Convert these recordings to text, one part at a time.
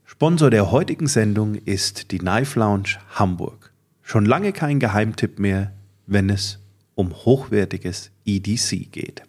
Sponsor der heutigen Sendung ist die Knife Lounge Hamburg. Schon lange kein Geheimtipp mehr, wenn es um hochwertiges EDC geht.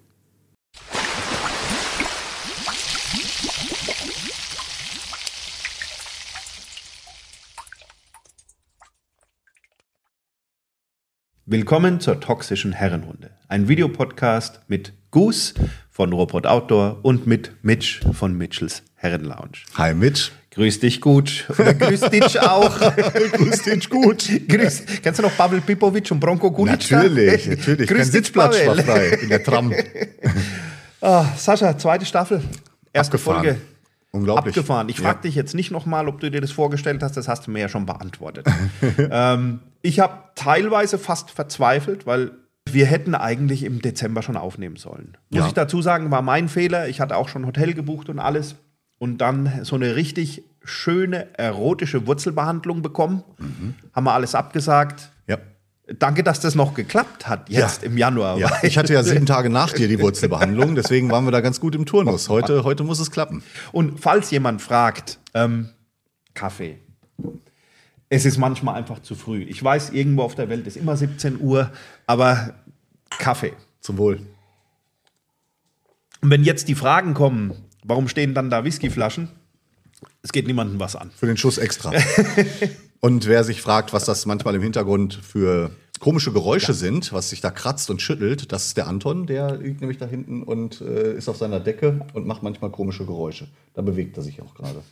Willkommen zur toxischen Herrenrunde. Ein Videopodcast mit Goose von Robot Outdoor und mit Mitch von Mitchells Herrenlounge. Hi Mitch. Grüß dich gut. Oder grüß dich auch. Grüß dich gut. Kennst du noch Pavel Pipovic und Bronko Gulic? Natürlich. Grüß Kein dich, Sitzplatz Pavel. war frei in der Tram. Sascha, zweite Staffel. Erste Abgefahren. Folge. Unglaublich. Abgefahren. Ich frage dich jetzt nicht nochmal, ob du dir das vorgestellt hast. Das hast du mir ja schon beantwortet. Ich habe teilweise fast verzweifelt, weil wir hätten eigentlich im Dezember schon aufnehmen sollen. Muss ich dazu sagen, war mein Fehler. Ich hatte auch schon Hotel gebucht und alles. Und dann so eine richtig schöne erotische Wurzelbehandlung bekommen. Haben wir alles abgesagt. Ja. Danke, dass das noch geklappt hat, jetzt im Januar. Ja. Ich hatte ja 7 Tage nach dir die Wurzelbehandlung, deswegen waren wir da ganz gut im Turnus. Heute muss es klappen. Und falls jemand fragt, Kaffee. Es ist manchmal einfach zu früh. Ich weiß, irgendwo auf der Welt ist immer 17 Uhr, aber Kaffee. Zum Wohl. Und wenn jetzt die Fragen kommen, warum stehen dann da Whiskyflaschen? Es geht niemandem was an. Für den Schuss extra. Und wer sich fragt, was das manchmal im Hintergrund für komische Geräusche sind, was sich da kratzt und schüttelt, das ist der Anton, der liegt nämlich da hinten und ist auf seiner Decke und macht manchmal komische Geräusche. Da bewegt er sich auch gerade.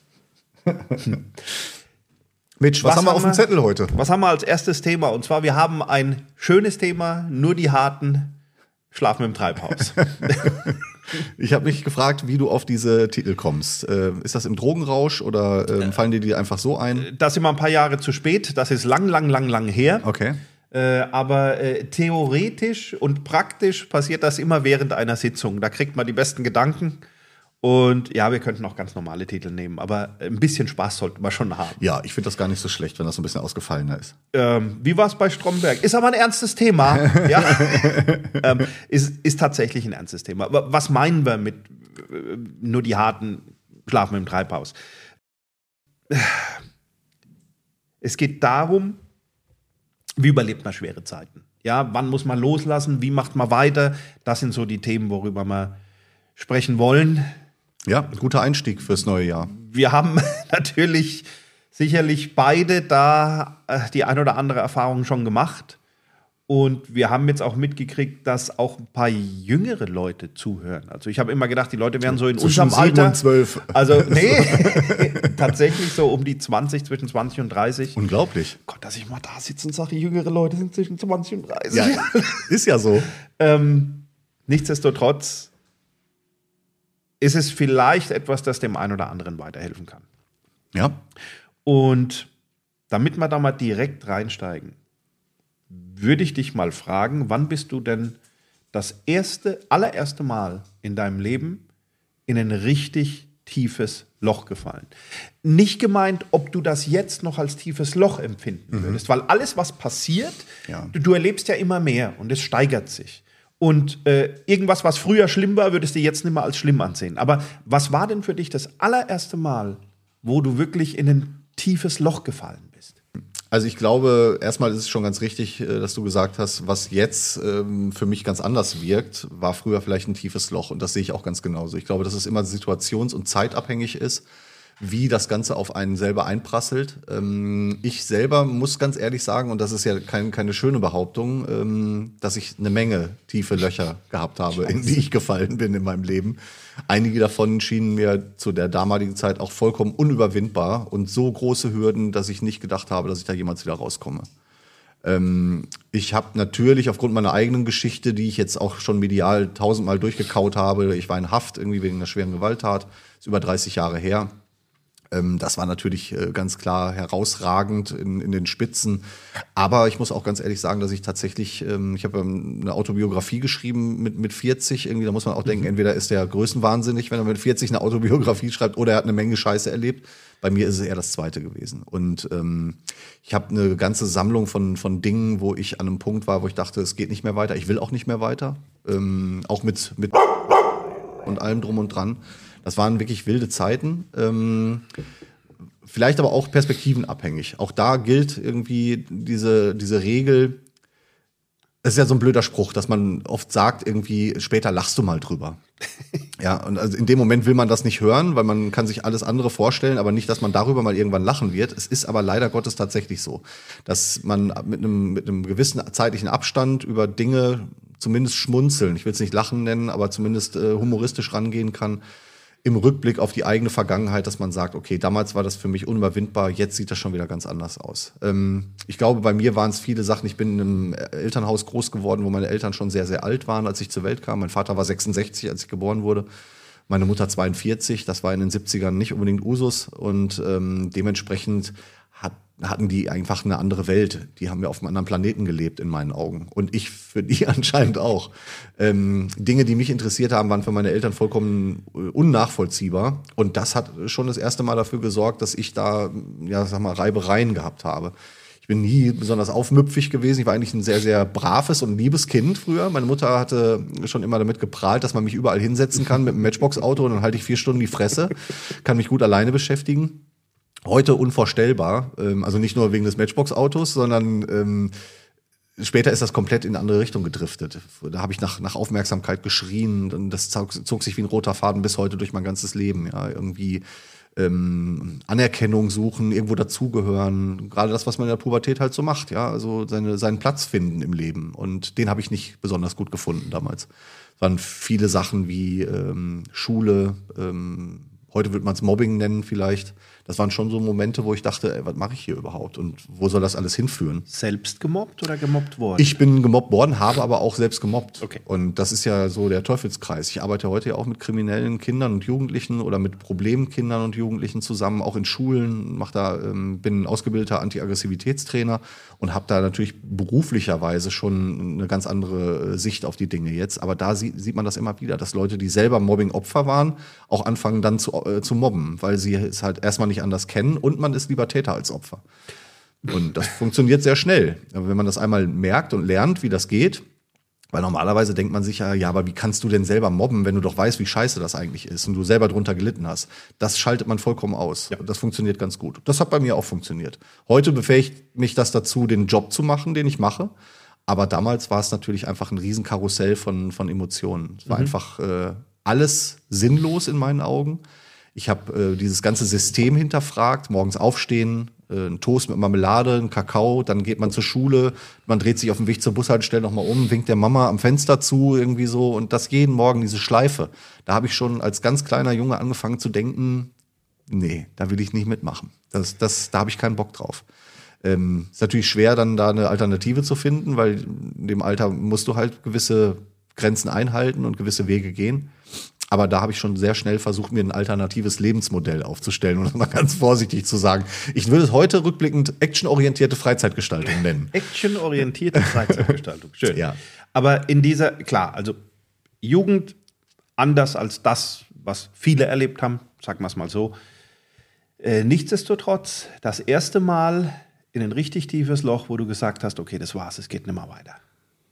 Mitch, was haben wir auf dem Zettel heute? Was haben wir als erstes Thema? Und zwar, wir haben ein schönes Thema, nur die Harten schlafen im Treibhaus. Ich habe mich gefragt, wie du auf diese Titel kommst. Ist das im Drogenrausch oder fallen dir die einfach so ein? Das sind wir ein paar Jahre zu spät. Das ist lang her. Okay. Aber theoretisch und praktisch passiert das immer während einer Sitzung. Da kriegt man die besten Gedanken. Und ja, wir könnten auch ganz normale Titel nehmen. Aber ein bisschen Spaß sollten wir schon haben. Ja, ich finde das gar nicht so schlecht, wenn das so ein bisschen ausgefallener ist. Wie war es bei Stromberg? Ist aber ein ernstes Thema. Ja. Ist tatsächlich ein ernstes Thema. Aber was meinen wir mit nur die Harten schlafen im Treibhaus? Es geht darum, wie überlebt man schwere Zeiten? Ja, wann muss man loslassen? Wie macht man weiter? Das sind so die Themen, worüber wir sprechen wollen. Ja, ein guter Einstieg fürs neue Jahr. Wir haben natürlich sicherlich beide da die ein oder andere Erfahrung schon gemacht. Und wir haben jetzt auch mitgekriegt, dass auch ein paar jüngere Leute zuhören. Also ich habe immer gedacht, die Leute wären so in unserem Alter. 7 und 12. Also nee, tatsächlich so um die 20, zwischen 20 und 30. Unglaublich. Gott, dass ich mal da sitze und sage, jüngere Leute sind zwischen 20 und 30. Ja, ist ja so. Nichtsdestotrotz ist es vielleicht etwas, das dem einen oder anderen weiterhelfen kann. Ja. Und damit wir da mal direkt reinsteigen, würde ich dich mal fragen, wann bist du denn das allererste Mal in deinem Leben in ein richtig tiefes Loch gefallen? Nicht gemeint, ob du das jetzt noch als tiefes Loch empfinden würdest, weil alles, was passiert, du erlebst ja immer mehr und es steigert sich. Und irgendwas, was früher schlimm war, würdest du jetzt nicht mehr als schlimm ansehen. Aber was war denn für dich das allererste Mal, wo du wirklich in ein tiefes Loch gefallen bist? Also ich glaube, erstmal ist es schon ganz richtig, dass du gesagt hast, was jetzt für mich ganz anders wirkt, war früher vielleicht ein tiefes Loch. Und das sehe ich auch ganz genauso. Ich glaube, dass es immer situations- und zeitabhängig ist, wie das Ganze auf einen selber einprasselt. Ich selber muss ganz ehrlich sagen, und das ist ja keine schöne Behauptung, dass ich eine Menge tiefe Löcher gehabt habe, in die ich gefallen bin in meinem Leben. Einige davon schienen mir zu der damaligen Zeit auch vollkommen unüberwindbar und so große Hürden, dass ich nicht gedacht habe, dass ich da jemals wieder rauskomme. Ich habe natürlich aufgrund meiner eigenen Geschichte, die ich jetzt auch schon medial 1000-mal durchgekaut habe, ich war in Haft irgendwie wegen einer schweren Gewalttat, ist über 30 Jahre her. Das war natürlich ganz klar herausragend in den Spitzen. Aber ich muss auch ganz ehrlich sagen, dass ich tatsächlich, ich habe eine Autobiografie geschrieben mit 40. Irgendwie, da muss man auch denken, entweder ist der größenwahnsinnig, wenn er mit 40 eine Autobiografie schreibt, oder er hat eine Menge Scheiße erlebt. Bei mir ist es eher das Zweite gewesen. Und ich habe eine ganze Sammlung von Dingen, wo ich an einem Punkt war, wo ich dachte, es geht nicht mehr weiter. Ich will auch nicht mehr weiter. Auch mit und allem drum und dran. Das waren wirklich wilde Zeiten. vielleicht aber auch perspektivenabhängig. Auch da gilt irgendwie diese Regel. Es ist ja so ein blöder Spruch, dass man oft sagt, irgendwie, später lachst du mal drüber. Ja, und also in dem Moment will man das nicht hören, weil man kann sich alles andere vorstellen, aber nicht, dass man darüber mal irgendwann lachen wird. Es ist aber leider Gottes tatsächlich so, dass man mit einem gewissen zeitlichen Abstand über Dinge zumindest schmunzeln, ich will es nicht lachen nennen, aber zumindest humoristisch rangehen kann, im Rückblick auf die eigene Vergangenheit, dass man sagt, okay, damals war das für mich unüberwindbar, jetzt sieht das schon wieder ganz anders aus. Ich glaube, bei mir waren es viele Sachen. Ich bin in einem Elternhaus groß geworden, wo meine Eltern schon sehr, sehr alt waren, als ich zur Welt kam. Mein Vater war 66, als ich geboren wurde. Meine Mutter 42. Das war in den 70ern nicht unbedingt Usus. Und dementsprechend hatten die einfach eine andere Welt. Die haben ja auf einem anderen Planeten gelebt, in meinen Augen. Und ich für die anscheinend auch. Dinge, die mich interessiert haben, waren für meine Eltern vollkommen unnachvollziehbar. Und das hat schon das erste Mal dafür gesorgt, dass ich da, ja, sag mal, Reibereien gehabt habe. Ich bin nie besonders aufmüpfig gewesen. Ich war eigentlich ein sehr, sehr braves und liebes Kind früher. Meine Mutter hatte schon immer damit geprahlt, dass man mich überall hinsetzen kann mit einem Matchbox-Auto und dann halte ich 4 Stunden die Fresse, kann mich gut alleine beschäftigen. Heute unvorstellbar, also nicht nur wegen des Matchbox-Autos, sondern später ist das komplett in eine andere Richtung gedriftet. Da habe ich nach Aufmerksamkeit geschrien und das zog sich wie ein roter Faden bis heute durch mein ganzes Leben. Ja, irgendwie Anerkennung suchen, irgendwo dazugehören, gerade das, was man in der Pubertät halt so macht, ja, also seinen Platz finden im Leben. Und den habe ich nicht besonders gut gefunden damals. Es waren viele Sachen wie Schule, heute würde man es Mobbing nennen vielleicht. Das waren schon so Momente, wo ich dachte, ey, was mache ich hier überhaupt und wo soll das alles hinführen? Selbst gemobbt oder gemobbt worden? Ich bin gemobbt worden, habe aber auch selbst gemobbt. Okay. Und das ist ja so der Teufelskreis. Ich arbeite heute ja auch mit kriminellen Kindern und Jugendlichen oder mit Problemkindern und Jugendlichen zusammen, auch in Schulen, bin ausgebildeter Anti-Aggressivitätstrainer und habe da natürlich beruflicherweise schon eine ganz andere Sicht auf die Dinge jetzt. Aber da sieht man das immer wieder, dass Leute, die selber Mobbing-Opfer waren, auch anfangen dann zu mobben, weil sie es halt erstmal nicht anders kennen und man ist lieber Täter als Opfer. Und das funktioniert sehr schnell. Aber wenn man das einmal merkt und lernt, wie das geht, weil normalerweise denkt man sich ja, aber wie kannst du denn selber mobben, wenn du doch weißt, wie scheiße das eigentlich ist und du selber drunter gelitten hast. Das schaltet man vollkommen aus. Ja. Das funktioniert ganz gut. Das hat bei mir auch funktioniert. Heute befähigt mich das dazu, den Job zu machen, den ich mache. Aber damals war es natürlich einfach ein Riesenkarussell von Emotionen. Es war einfach alles sinnlos in meinen Augen. Ich habe dieses ganze System hinterfragt, morgens aufstehen, ein Toast mit Marmelade, ein Kakao, dann geht man zur Schule, man dreht sich auf dem Weg zur Bushaltestelle nochmal um, winkt der Mama am Fenster zu, irgendwie so und das jeden Morgen, diese Schleife. Da habe ich schon als ganz kleiner Junge angefangen zu denken, nee, da will ich nicht mitmachen. Da habe ich keinen Bock drauf. Ist natürlich schwer, dann da eine Alternative zu finden, weil in dem Alter musst du halt gewisse Grenzen einhalten und gewisse Wege gehen. Aber da habe ich schon sehr schnell versucht, mir ein alternatives Lebensmodell aufzustellen, um das mal ganz vorsichtig zu sagen. Ich würde es heute rückblickend actionorientierte Freizeitgestaltung nennen. Actionorientierte Freizeitgestaltung, schön. Ja. Aber in dieser, klar, also Jugend anders als das, was viele erlebt haben, sagen wir es mal so. Nichtsdestotrotz, das erste Mal in ein richtig tiefes Loch, wo du gesagt hast, okay, das war's, es geht nicht mehr weiter.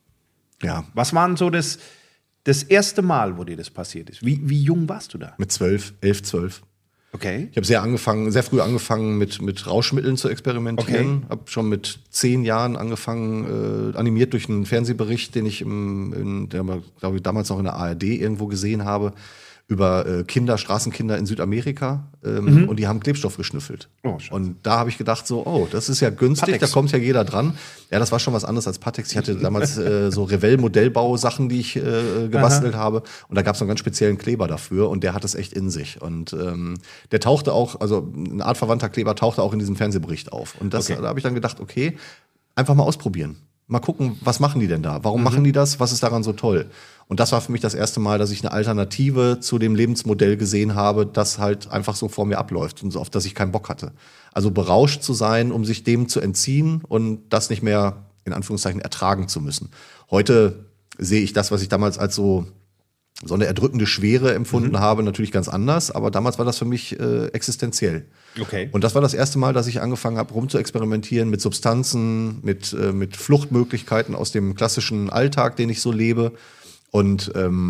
Ja. Was war denn so das erste Mal, wo dir das passiert ist? Wie jung warst du da? Mit 11, 12. Okay. Ich habe sehr früh angefangen mit Rauschmitteln zu experimentieren. Okay. Habe schon mit 10 Jahren angefangen, animiert durch einen Fernsehbericht, den ich glaube ich, damals noch in der ARD irgendwo gesehen habe, über Straßenkinder in Südamerika. Und die haben Klebstoff geschnüffelt. Oh, Scheiße. Und da habe ich gedacht so, oh, das ist ja günstig, Pateks. Da kommt ja jeder dran. Ja, das war schon was anderes als Pateks. Ich hatte damals so Revell-Modellbau-Sachen, die ich gebastelt habe. Und da gab es noch einen ganz speziellen Kleber dafür. Und der hat es echt in sich. Und der tauchte auch, also eine Art verwandter Kleber tauchte auch in diesem Fernsehbericht auf. Und da habe ich dann gedacht, okay, einfach mal ausprobieren. Mal gucken, was machen die denn da? Warum machen die das? Was ist daran so toll? Und das war für mich das erste Mal, dass ich eine Alternative zu dem Lebensmodell gesehen habe, das halt einfach so vor mir abläuft und so, auf das ich keinen Bock hatte. Also berauscht zu sein, um sich dem zu entziehen und das nicht mehr, in Anführungszeichen, ertragen zu müssen. Heute sehe ich das, was ich damals als so eine erdrückende Schwere empfunden habe, natürlich ganz anders. Aber damals war das für mich existenziell. Okay. Und das war das erste Mal, dass ich angefangen habe, rumzuexperimentieren mit Substanzen, mit Fluchtmöglichkeiten aus dem klassischen Alltag, den ich so lebe. Und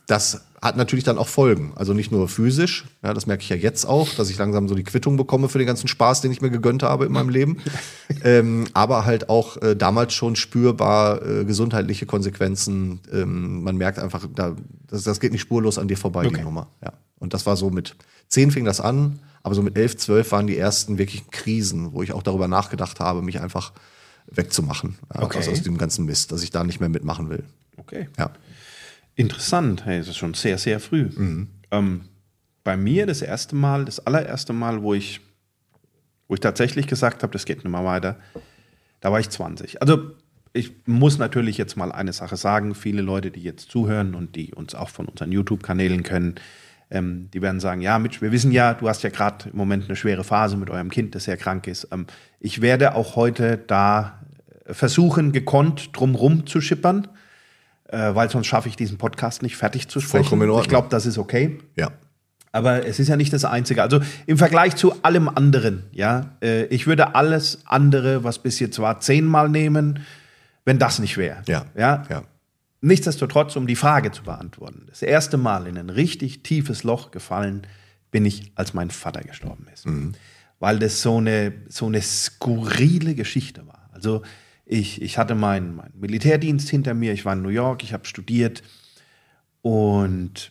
Das hat natürlich dann auch Folgen. Also nicht nur physisch, ja, das merke ich ja jetzt auch, dass ich langsam so die Quittung bekomme für den ganzen Spaß, den ich mir gegönnt habe in meinem Leben. Aber halt auch damals schon spürbar gesundheitliche Konsequenzen. Man merkt einfach, das geht nicht spurlos an dir vorbei, die Nummer. Ja. Und das war so mit 10 fing das an, aber so mit 11, 12 waren die ersten wirklichen Krisen, wo ich auch darüber nachgedacht habe, mich einfach wegzumachen aus dem ganzen Mist, dass ich da nicht mehr mitmachen will. Okay. Ja. Interessant, hey, es ist schon sehr, sehr früh. Bei mir das allererste Mal, wo ich tatsächlich gesagt habe, das geht nicht mehr weiter, da war ich 20. Also ich muss natürlich jetzt mal eine Sache sagen, viele Leute, die jetzt zuhören und die uns auch von unseren YouTube-Kanälen kennen, die werden sagen, ja Mitch, wir wissen ja, du hast ja gerade im Moment eine schwere Phase mit eurem Kind, das sehr krank ist. Ich werde auch heute da versuchen, gekonnt drumrum zu schippern, weil sonst schaffe ich diesen Podcast nicht fertig zu sprechen. Vollkommen in Ordnung. Ich glaube, das ist okay. Ja. Aber es ist ja nicht das Einzige. Also im Vergleich zu allem anderen, ja, ich würde alles andere, was bis jetzt war, 10-mal nehmen, wenn das nicht wäre. Ja. Nichtsdestotrotz, um die Frage zu beantworten, das erste Mal in ein richtig tiefes Loch gefallen bin ich, als mein Vater gestorben ist. Weil das so eine skurrile Geschichte war. Also ich hatte meinen Militärdienst hinter mir, ich war in New York, ich habe studiert und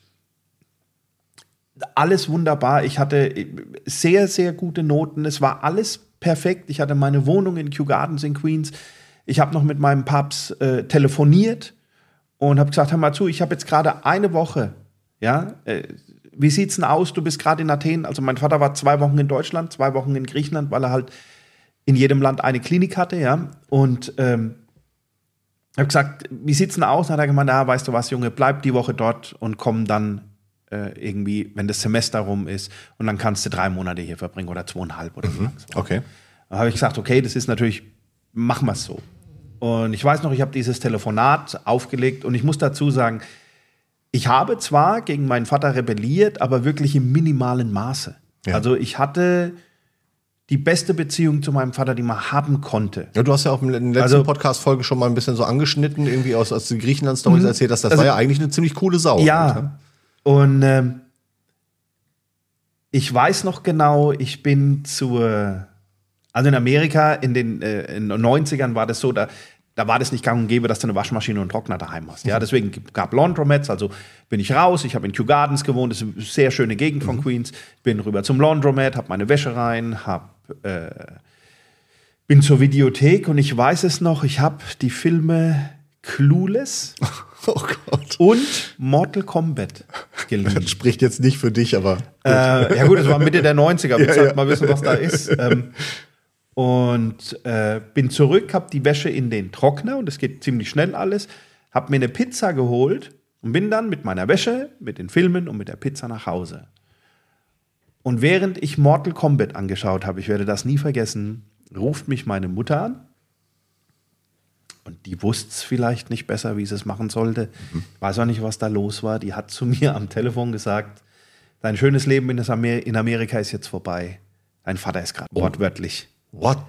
alles wunderbar. Ich hatte sehr, sehr gute Noten. Es war alles perfekt. Ich hatte meine Wohnung in Kew Gardens in Queens. Ich habe noch mit meinem Paps telefoniert und habe gesagt, hör mal zu, ich habe jetzt gerade eine Woche, ja, wie sieht's denn aus? Du bist gerade in Athen. Also mein Vater war 2 Wochen in Deutschland, 2 Wochen in Griechenland, weil er halt in jedem Land eine Klinik hatte, ja. Und habe gesagt, wie sieht's denn aus? Dann hat er gemeint, weißt du was, Junge, bleib die Woche dort und komm dann irgendwie, wenn das Semester rum ist, und dann kannst du 3 Monate hier verbringen oder 2,5 oder so. Okay. Dann habe ich gesagt, okay, das ist natürlich, machen wir es so. Und ich weiß noch, ich habe dieses Telefonat aufgelegt und ich muss dazu sagen, ich habe zwar gegen meinen Vater rebelliert, aber wirklich im minimalen Maße. Ja. Also ich hatte die beste Beziehung zu meinem Vater, die man haben konnte. Ja, du hast ja auch in den letzten Podcast-Folgen schon mal ein bisschen so angeschnitten, irgendwie aus den Griechenland-Stories erzählt, dass das war ja eigentlich eine ziemlich coole Sau. Ja, und ich weiß noch genau, ich bin also in Amerika in den 90ern war das so, da war das nicht gang und gäbe, dass du eine Waschmaschine und einen Trockner daheim hast. Ja, deswegen gab Laundromats, also bin ich raus, ich habe in Kew Gardens gewohnt, das ist eine sehr schöne Gegend von Queens, bin rüber zum Laundromat, habe meine Wäsche rein, bin zur Videothek und ich weiß es noch, ich habe die Filme Clueless und Mortal Kombat geliehen. Das spricht jetzt nicht für dich, aber ja gut, das war Mitte der 90er, willst halt mal wissen, was da ist. Und bin zurück, habe die Wäsche in den Trockner und es geht ziemlich schnell alles, habe mir eine Pizza geholt und bin dann mit meiner Wäsche, mit den Filmen und mit der Pizza nach Hause. Und während ich Mortal Kombat angeschaut habe, ich werde das nie vergessen, ruft mich meine Mutter an und die wusste es vielleicht nicht besser, wie sie es machen sollte. Ich weiß auch nicht, was da los war. Die hat zu mir am Telefon gesagt, dein schönes Leben in Amerika ist jetzt vorbei. Dein Vater ist gerade wortwörtlich. What?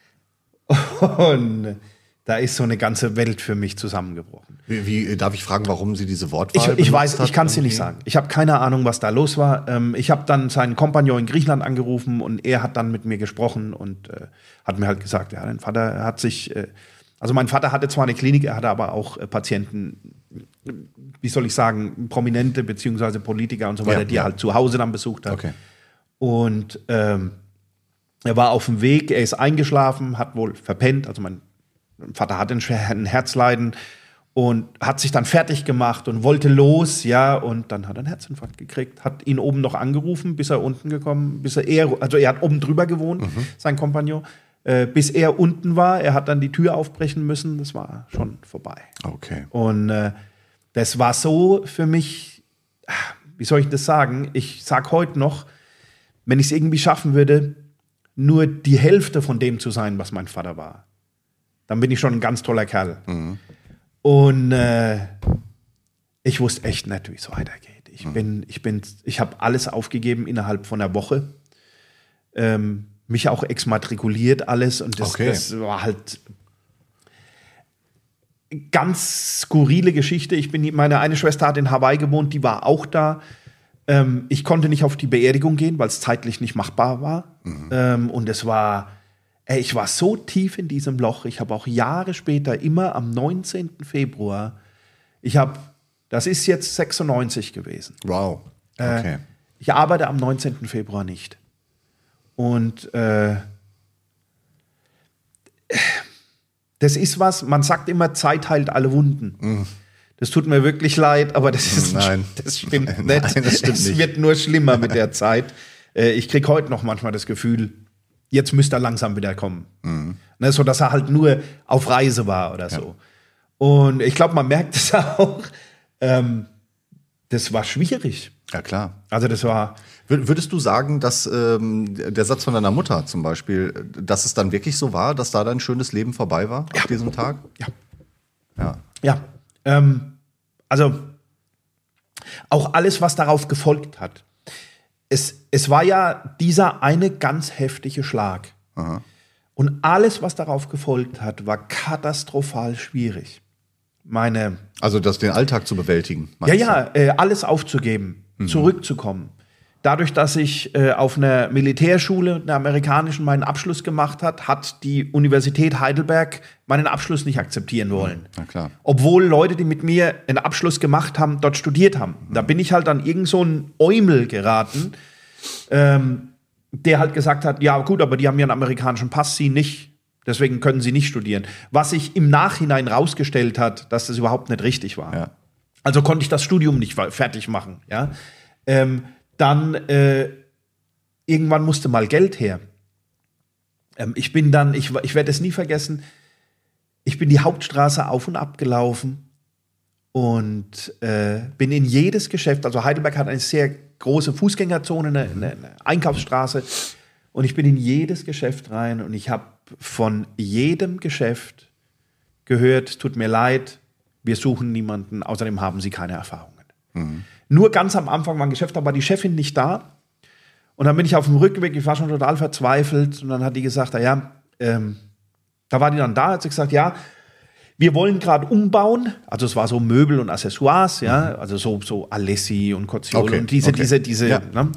Und da ist so eine ganze Welt für mich zusammengebrochen. Wie darf ich fragen, warum sie diese Wortwahl Ich weiß, ich kann es dir nicht sagen. Ich habe keine Ahnung, was da los war. Ich habe dann seinen Kompagnon in Griechenland angerufen und er hat dann mit mir gesprochen und hat mir halt gesagt, ja, dein Vater hat sich, also mein Vater hatte zwar eine Klinik, er hatte aber auch Patienten, wie soll ich sagen, Prominente beziehungsweise Politiker und so weiter, die er halt zu Hause dann besucht hat. Okay. Und er war auf dem Weg, er ist eingeschlafen, hat wohl verpennt, also mein Vater hatte ein Herzleiden und hat sich dann fertig gemacht und wollte los, ja, und dann hat er einen Herzinfarkt gekriegt, hat ihn oben noch angerufen, bis er unten gekommen, also er hat oben drüber gewohnt, sein Kompagnon, bis er unten war, er hat dann die Tür aufbrechen müssen, das war schon vorbei. Okay. Und das war so für mich, wie soll ich das sagen, ich sag heute noch, wenn ich es irgendwie schaffen würde, nur die Hälfte von dem zu sein, was mein Vater war, dann bin ich schon ein ganz toller Kerl. Und ich wusste echt nicht, wie es weitergeht. Ich habe alles aufgegeben innerhalb von einer Woche. Mich auch exmatrikuliert alles. Und das war halt. ganz skurrile Geschichte. Meine eine Schwester hat in Hawaii gewohnt, die war auch da. Ich konnte nicht auf die Beerdigung gehen, weil es zeitlich nicht machbar war. Und es war, ich war so tief in diesem Loch. Ich habe auch Jahre später immer am 19. Februar, das ist jetzt 96 gewesen. Wow. Okay. Ich arbeite am 19. Februar nicht. Und das ist was, man sagt immer, Zeit heilt alle Wunden. Das tut mir wirklich leid, aber das stimmt nicht. Nein, das stimmt es nicht. wird nur schlimmer mit der Zeit. Ich kriege heute noch manchmal das Gefühl, jetzt müsste er langsam wieder kommen. Ne, so, dass er halt nur auf Reise war oder so. Und ich glaube, man merkt es auch. Das war schwierig. Ja, klar. Also das war... Würdest du sagen, dass der Satz von deiner Mutter zum Beispiel, dass es dann wirklich so war, dass da dein schönes Leben vorbei war ab diesem Tag? Ja. Also auch alles, was darauf gefolgt hat. Es war ja dieser eine ganz heftige Schlag. Aha. Und alles, was darauf gefolgt hat, war katastrophal schwierig. Also den Alltag zu bewältigen. Alles aufzugeben, zurückzukommen. Dadurch, dass ich auf einer Militärschule, einer amerikanischen, meinen Abschluss gemacht habe, hat die Universität Heidelberg meinen Abschluss nicht akzeptieren wollen. Na klar. Obwohl Leute, die mit mir einen Abschluss gemacht haben, dort studiert haben. Da bin ich halt an irgend so einen Eumel geraten, der halt gesagt hat, ja gut, aber die haben ja einen amerikanischen Pass, Sie nicht. Deswegen können Sie nicht studieren. Was sich im Nachhinein rausgestellt hat, dass das überhaupt nicht richtig war. Ja. Also konnte ich das Studium nicht fertig machen. Ja? Dann irgendwann musste mal Geld her. Ich werde es nie vergessen, ich bin die Hauptstraße auf und ab gelaufen und bin in jedes Geschäft, also Heidelberg hat eine sehr große Fußgängerzone, eine Einkaufsstraße, und ich bin in jedes Geschäft rein und ich habe von jedem Geschäft gehört, tut mir leid, wir suchen niemanden, außerdem haben Sie keine Erfahrungen. Nur ganz am Anfang war ein Geschäft, da war die Chefin nicht da. Und dann bin ich auf dem Rückweg, ich war schon total verzweifelt. Und dann hat die gesagt, da war die dann da, hat sie gesagt, ja, wir wollen gerade umbauen. Also es war so Möbel und Accessoires, ja, also so Alessi und Cozziolo und diese. Ja. Ne?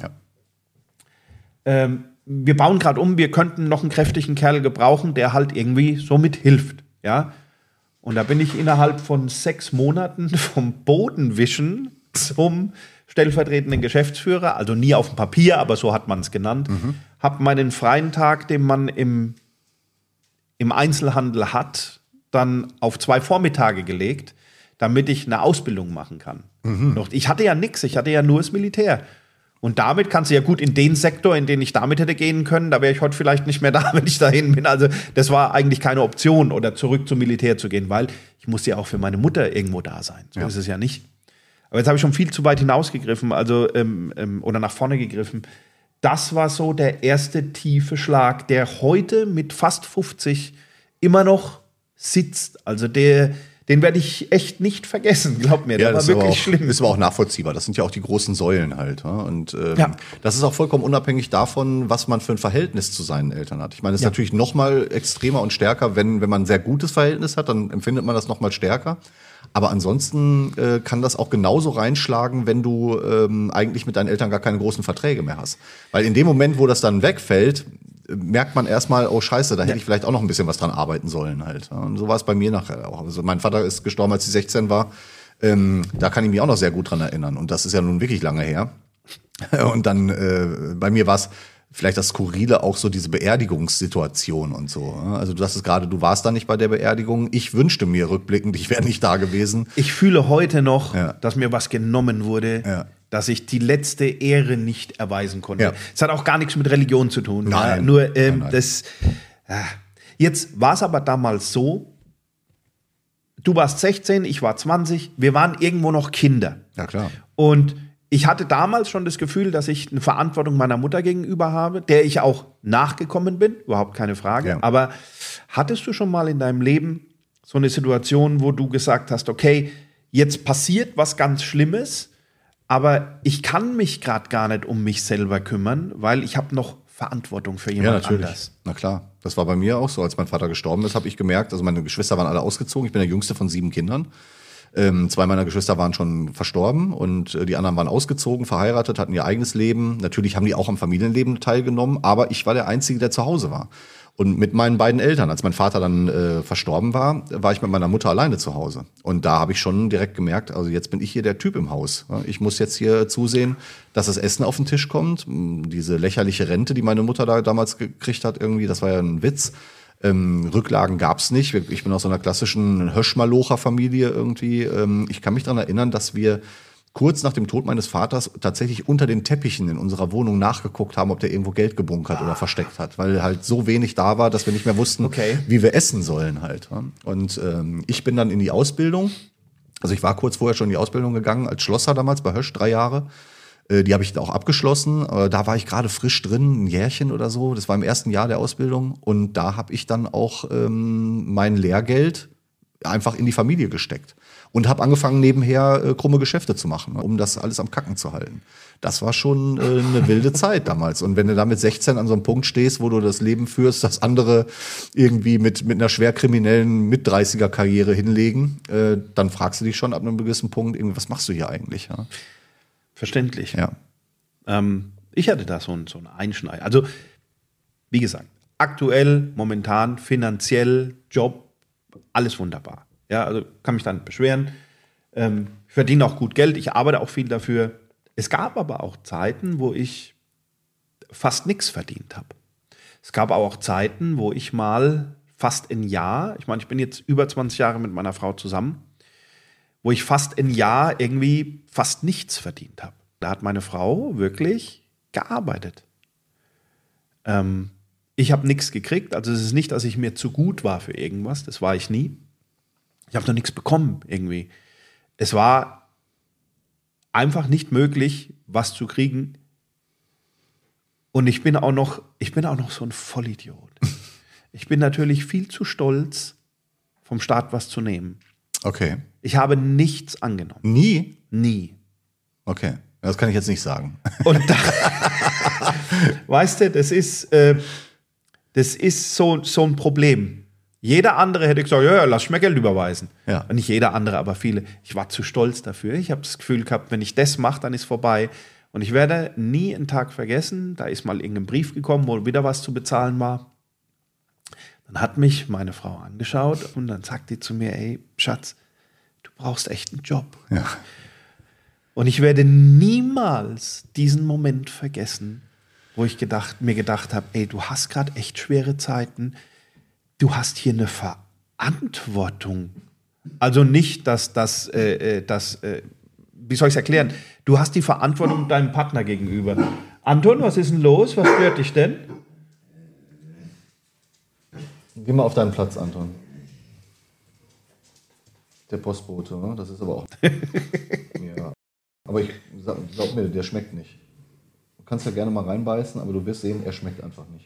Ja. Wir bauen gerade um, wir könnten noch einen kräftigen Kerl gebrauchen, der halt irgendwie so mithilft, ja. Und da bin ich innerhalb von 6 Monaten vom Bodenwischen zum stellvertretenden Geschäftsführer, also nie auf dem Papier, aber so hat man es genannt, habe meinen freien Tag, den man im Einzelhandel hat, dann auf 2 Vormittage gelegt, damit ich eine Ausbildung machen kann. Ich hatte ja nichts, ich hatte ja nur das Militär. Und damit kannst du ja gut in den Sektor, in den ich damit hätte gehen können, da wäre ich heute vielleicht nicht mehr da, wenn ich dahin bin. Also das war eigentlich keine Option, oder zurück zum Militär zu gehen, weil ich musste ja auch für meine Mutter irgendwo da sein. So ist es ja nicht. Aber jetzt habe ich schon viel zu weit hinausgegriffen, oder nach vorne gegriffen. Das war so der erste tiefe Schlag, der heute mit fast 50 immer noch sitzt. Also den werde ich echt nicht vergessen, glaub mir. Der war wirklich schlimm. Ist aber auch nachvollziehbar. Das sind ja auch die großen Säulen halt. Und das ist auch vollkommen unabhängig davon, was man für ein Verhältnis zu seinen Eltern hat. Ich meine, es ist natürlich noch mal extremer und stärker, wenn man ein sehr gutes Verhältnis hat, dann empfindet man das noch mal stärker. Aber ansonsten kann das auch genauso reinschlagen, wenn du eigentlich mit deinen Eltern gar keine großen Verträge mehr hast. Weil in dem Moment, wo das dann wegfällt, merkt man erstmal, oh scheiße, da hätte ich vielleicht auch noch ein bisschen was dran arbeiten sollen halt. Und so war es bei mir nachher auch. Also mein Vater ist gestorben, als ich 16 war. Da kann ich mich auch noch sehr gut dran erinnern. Und das ist ja nun wirklich lange her. Und dann bei mir war es vielleicht das Skurrile auch so diese Beerdigungssituation und so. Also du sagst es gerade, du warst da nicht bei der Beerdigung. Ich wünschte mir rückblickend, ich wäre nicht da gewesen. Ich fühle heute noch, dass mir was genommen wurde, dass ich die letzte Ehre nicht erweisen konnte. Ja. Es hat auch gar nichts mit Religion zu tun. Nein. Nur Nein. Jetzt war es aber damals so, du warst 16, ich war 20, wir waren irgendwo noch Kinder. Ja, klar. Und ich hatte damals schon das Gefühl, dass ich eine Verantwortung meiner Mutter gegenüber habe, der ich auch nachgekommen bin, überhaupt keine Frage. Ja. Aber hattest du schon mal in deinem Leben so eine Situation, wo du gesagt hast, okay, jetzt passiert was ganz Schlimmes, aber ich kann mich gerade gar nicht um mich selber kümmern, weil ich habe noch Verantwortung für Ja, jemand natürlich. anders. Na klar. Das war bei mir auch so. Als mein Vater gestorben ist, habe ich gemerkt, also meine Geschwister waren alle ausgezogen. Ich bin der jüngste von 7 Kindern. 2 meiner Geschwister waren schon verstorben und die anderen waren ausgezogen, verheiratet, hatten ihr eigenes Leben. Natürlich haben die auch am Familienleben teilgenommen, aber ich war der Einzige, der zu Hause war. Und mit meinen beiden Eltern, als mein Vater dann verstorben war, war ich mit meiner Mutter alleine zu Hause. Und da habe ich schon direkt gemerkt, also jetzt bin ich hier der Typ im Haus. Ich muss jetzt hier zusehen, dass das Essen auf den Tisch kommt. Diese lächerliche Rente, die meine Mutter da damals gekriegt hat, irgendwie, das war ja ein Witz. Rücklagen gab's nicht. Ich bin aus so einer klassischen Höschmalocher-Familie irgendwie. Ich kann mich daran erinnern, dass wir kurz nach dem Tod meines Vaters tatsächlich unter den Teppichen in unserer Wohnung nachgeguckt haben, ob der irgendwo Geld gebunkert oder versteckt hat, weil halt so wenig da war, dass wir nicht mehr wussten, wie wir essen sollen halt. Und ich bin dann in die Ausbildung. Also ich war kurz vorher schon in die Ausbildung gegangen als Schlosser damals bei Hösch, 3 Jahre. Die habe ich auch abgeschlossen. Da war ich gerade frisch drin, ein Jährchen oder so. Das war im ersten Jahr der Ausbildung. Und da habe ich dann auch mein Lehrgeld einfach in die Familie gesteckt. Und habe angefangen, nebenher krumme Geschäfte zu machen, um das alles am Kacken zu halten. Das war schon eine wilde Zeit damals. Und wenn du da mit 16 an so einem Punkt stehst, wo du das Leben führst, das andere irgendwie mit einer schwer kriminellen Mit-30er-Karriere hinlegen, dann fragst du dich schon ab einem gewissen Punkt, irgendwie, was machst du hier eigentlich? Ja? Verständlich. Ja. Ich hatte da so ein Einschneiden. Also, wie gesagt, aktuell, momentan, finanziell, Job, alles wunderbar. Ja, also kann mich dann nicht beschweren. Ich verdiene auch gut Geld, ich arbeite auch viel dafür. Es gab aber auch Zeiten, wo ich fast nichts verdient habe. Es gab auch Zeiten, wo ich mal fast ein Jahr, ich meine, ich bin jetzt über 20 Jahre mit meiner Frau zusammen, wo ich fast ein Jahr irgendwie fast nichts verdient habe. Da hat meine Frau wirklich gearbeitet. Ich habe nichts gekriegt, also es ist nicht, dass ich mir zu gut war für irgendwas, das war ich nie. Ich habe noch nichts bekommen irgendwie. Es war einfach nicht möglich, was zu kriegen. Und ich bin auch noch so ein Vollidiot. Ich bin natürlich viel zu stolz, vom Staat was zu nehmen. Okay. Ich habe nichts angenommen. Nie? Nie. Okay. Das kann ich jetzt nicht sagen. Und da, weißt du, das ist so ein Problem. Jeder andere hätte gesagt, ja, lass mir Geld überweisen. Ja. Und nicht jeder andere, aber viele. Ich war zu stolz dafür. Ich habe das Gefühl gehabt, wenn ich das mache, dann ist vorbei. Und ich werde nie einen Tag vergessen, da ist mal irgendein Brief gekommen, wo wieder was zu bezahlen war. Dann hat mich meine Frau angeschaut und dann sagt die zu mir, ey, Schatz, du brauchst echt einen Job. Ja. Und ich werde niemals diesen Moment vergessen, wo ich mir gedacht habe, ey, du hast gerade echt schwere Zeiten. Du hast hier eine Verantwortung. Also nicht, wie soll ich es erklären? Du hast die Verantwortung deinem Partner gegenüber. Anton, was ist denn los? Was stört dich denn? Geh mal auf deinen Platz, Anton. Der Postbote, ne? Das ist aber auch. Ja. Aber glaub mir, der schmeckt nicht. Du kannst ja gerne mal reinbeißen, aber du wirst sehen, er schmeckt einfach nicht.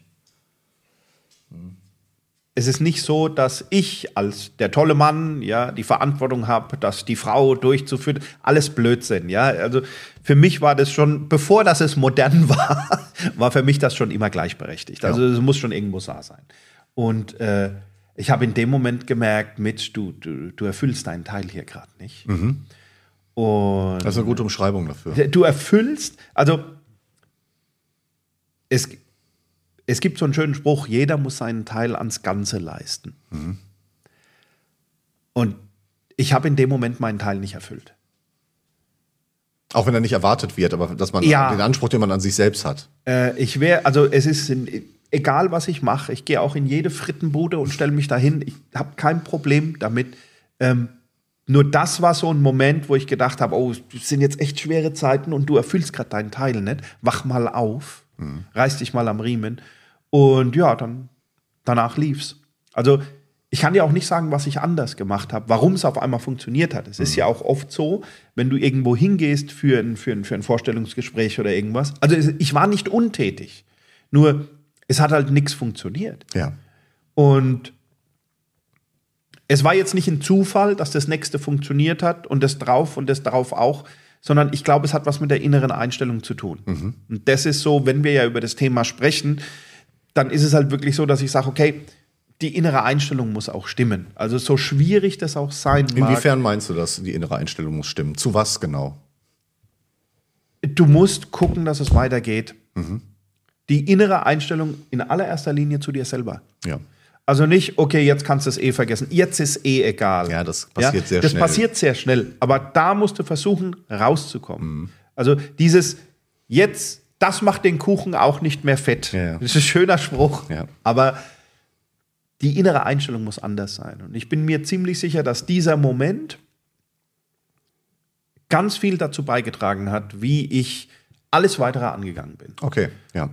Es ist nicht so, dass ich als der tolle Mann ja die Verantwortung habe, dass die Frau durchzuführen. Alles Blödsinn, ja. Also für mich war das schon, bevor das es modern war für mich das schon immer gleichberechtigt. Also es muss schon irgendwo da sein. Und ich habe in dem Moment gemerkt, Mitch, du erfüllst deinen Teil hier gerade nicht. Mhm. Und das ist eine gute Umschreibung dafür. Du erfüllst, also es gibt so einen schönen Spruch, jeder muss seinen Teil ans Ganze leisten. Mhm. Und ich habe in dem Moment meinen Teil nicht erfüllt. Auch wenn er nicht erwartet wird, aber dass man den Anspruch, den man an sich selbst hat. Es ist egal, was ich mache, ich gehe auch in jede Frittenbude und stelle mich dahin. Ich habe kein Problem damit. Nur das war so ein Moment, wo ich gedacht habe, oh, es sind jetzt echt schwere Zeiten und du erfüllst gerade deinen Teil nicht. Wach mal auf. Reiß dich mal am Riemen. Und ja, danach lief's. Also ich kann dir auch nicht sagen, was ich anders gemacht habe, warum es auf einmal funktioniert hat. Es ist ja auch oft so, wenn du irgendwo hingehst für ein Vorstellungsgespräch oder irgendwas. Also ich war nicht untätig. Nur es hat halt nichts funktioniert. Ja. Und es war jetzt nicht ein Zufall, dass das nächste funktioniert hat und das drauf auch, sondern ich glaube, es hat was mit der inneren Einstellung zu tun. Und das ist so, wenn wir ja über das Thema sprechen, dann ist es halt wirklich so, dass ich sage, okay, die innere Einstellung muss auch stimmen. Also so schwierig das auch sein mag. Inwiefern meinst du das, die innere Einstellung muss stimmen? Zu was genau? Du musst gucken, dass es weitergeht. Die innere Einstellung in allererster Linie zu dir selber. Ja. Also nicht, okay, jetzt kannst du es vergessen. Jetzt ist egal. Ja, das passiert sehr schnell. Das passiert sehr schnell. Aber da musst du versuchen, rauszukommen. Also dieses jetzt, das macht den Kuchen auch nicht mehr fett. Ja. Das ist ein schöner Spruch. Ja. Aber die innere Einstellung muss anders sein. Und ich bin mir ziemlich sicher, dass dieser Moment ganz viel dazu beigetragen hat, wie ich alles weitere angegangen bin. Okay, ja.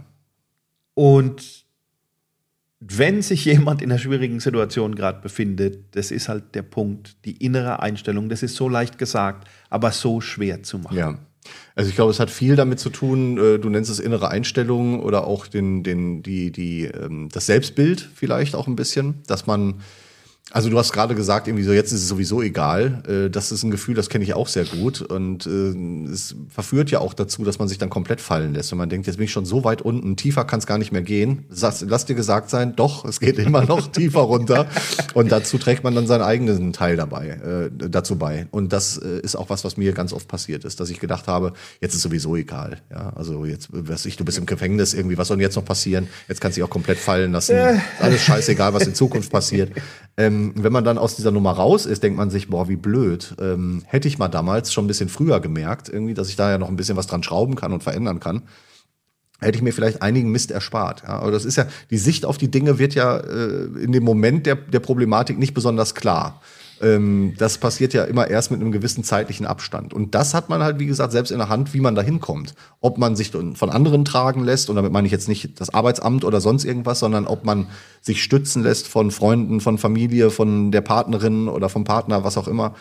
Und wenn sich jemand in einer schwierigen Situation gerade befindet, das ist halt der Punkt, die innere Einstellung. Das ist so leicht gesagt, aber so schwer zu machen. Ja. Also ich glaube, es hat viel damit zu tun, du nennst es innere Einstellung oder auch das Selbstbild vielleicht auch ein bisschen, dass man, also du hast gerade gesagt, irgendwie so, jetzt ist es sowieso egal. Das ist ein Gefühl, das kenne ich auch sehr gut. Und es verführt ja auch dazu, dass man sich dann komplett fallen lässt. Wenn man denkt, jetzt bin ich schon so weit unten, tiefer kann es gar nicht mehr gehen. Lass dir gesagt sein, doch, es geht immer noch tiefer runter. Und dazu trägt man dann seinen eigenen Teil dazu bei. Und das ist auch was mir ganz oft passiert ist, dass ich gedacht habe, jetzt ist sowieso egal. Ja, also jetzt, du bist im Gefängnis irgendwie, was soll denn jetzt noch passieren? Jetzt kannst du dich auch komplett fallen lassen. Alles scheißegal, was in Zukunft passiert. Wenn man dann aus dieser Nummer raus ist, denkt man sich, boah, wie blöd. Hätte ich mal damals schon ein bisschen früher gemerkt, irgendwie, dass ich da ja noch ein bisschen was dran schrauben kann und verändern kann, hätte ich mir vielleicht einigen Mist erspart. Ja, aber das ist ja, die Sicht auf die Dinge wird ja in dem Moment der Problematik nicht besonders klar. Das passiert ja immer erst mit einem gewissen zeitlichen Abstand. Und das hat man halt, wie gesagt, selbst in der Hand, wie man da hinkommt. Ob man sich von anderen tragen lässt, und damit meine ich jetzt nicht das Arbeitsamt oder sonst irgendwas, sondern ob man sich stützen lässt von Freunden, von Familie, von der Partnerin oder vom Partner, was auch immer.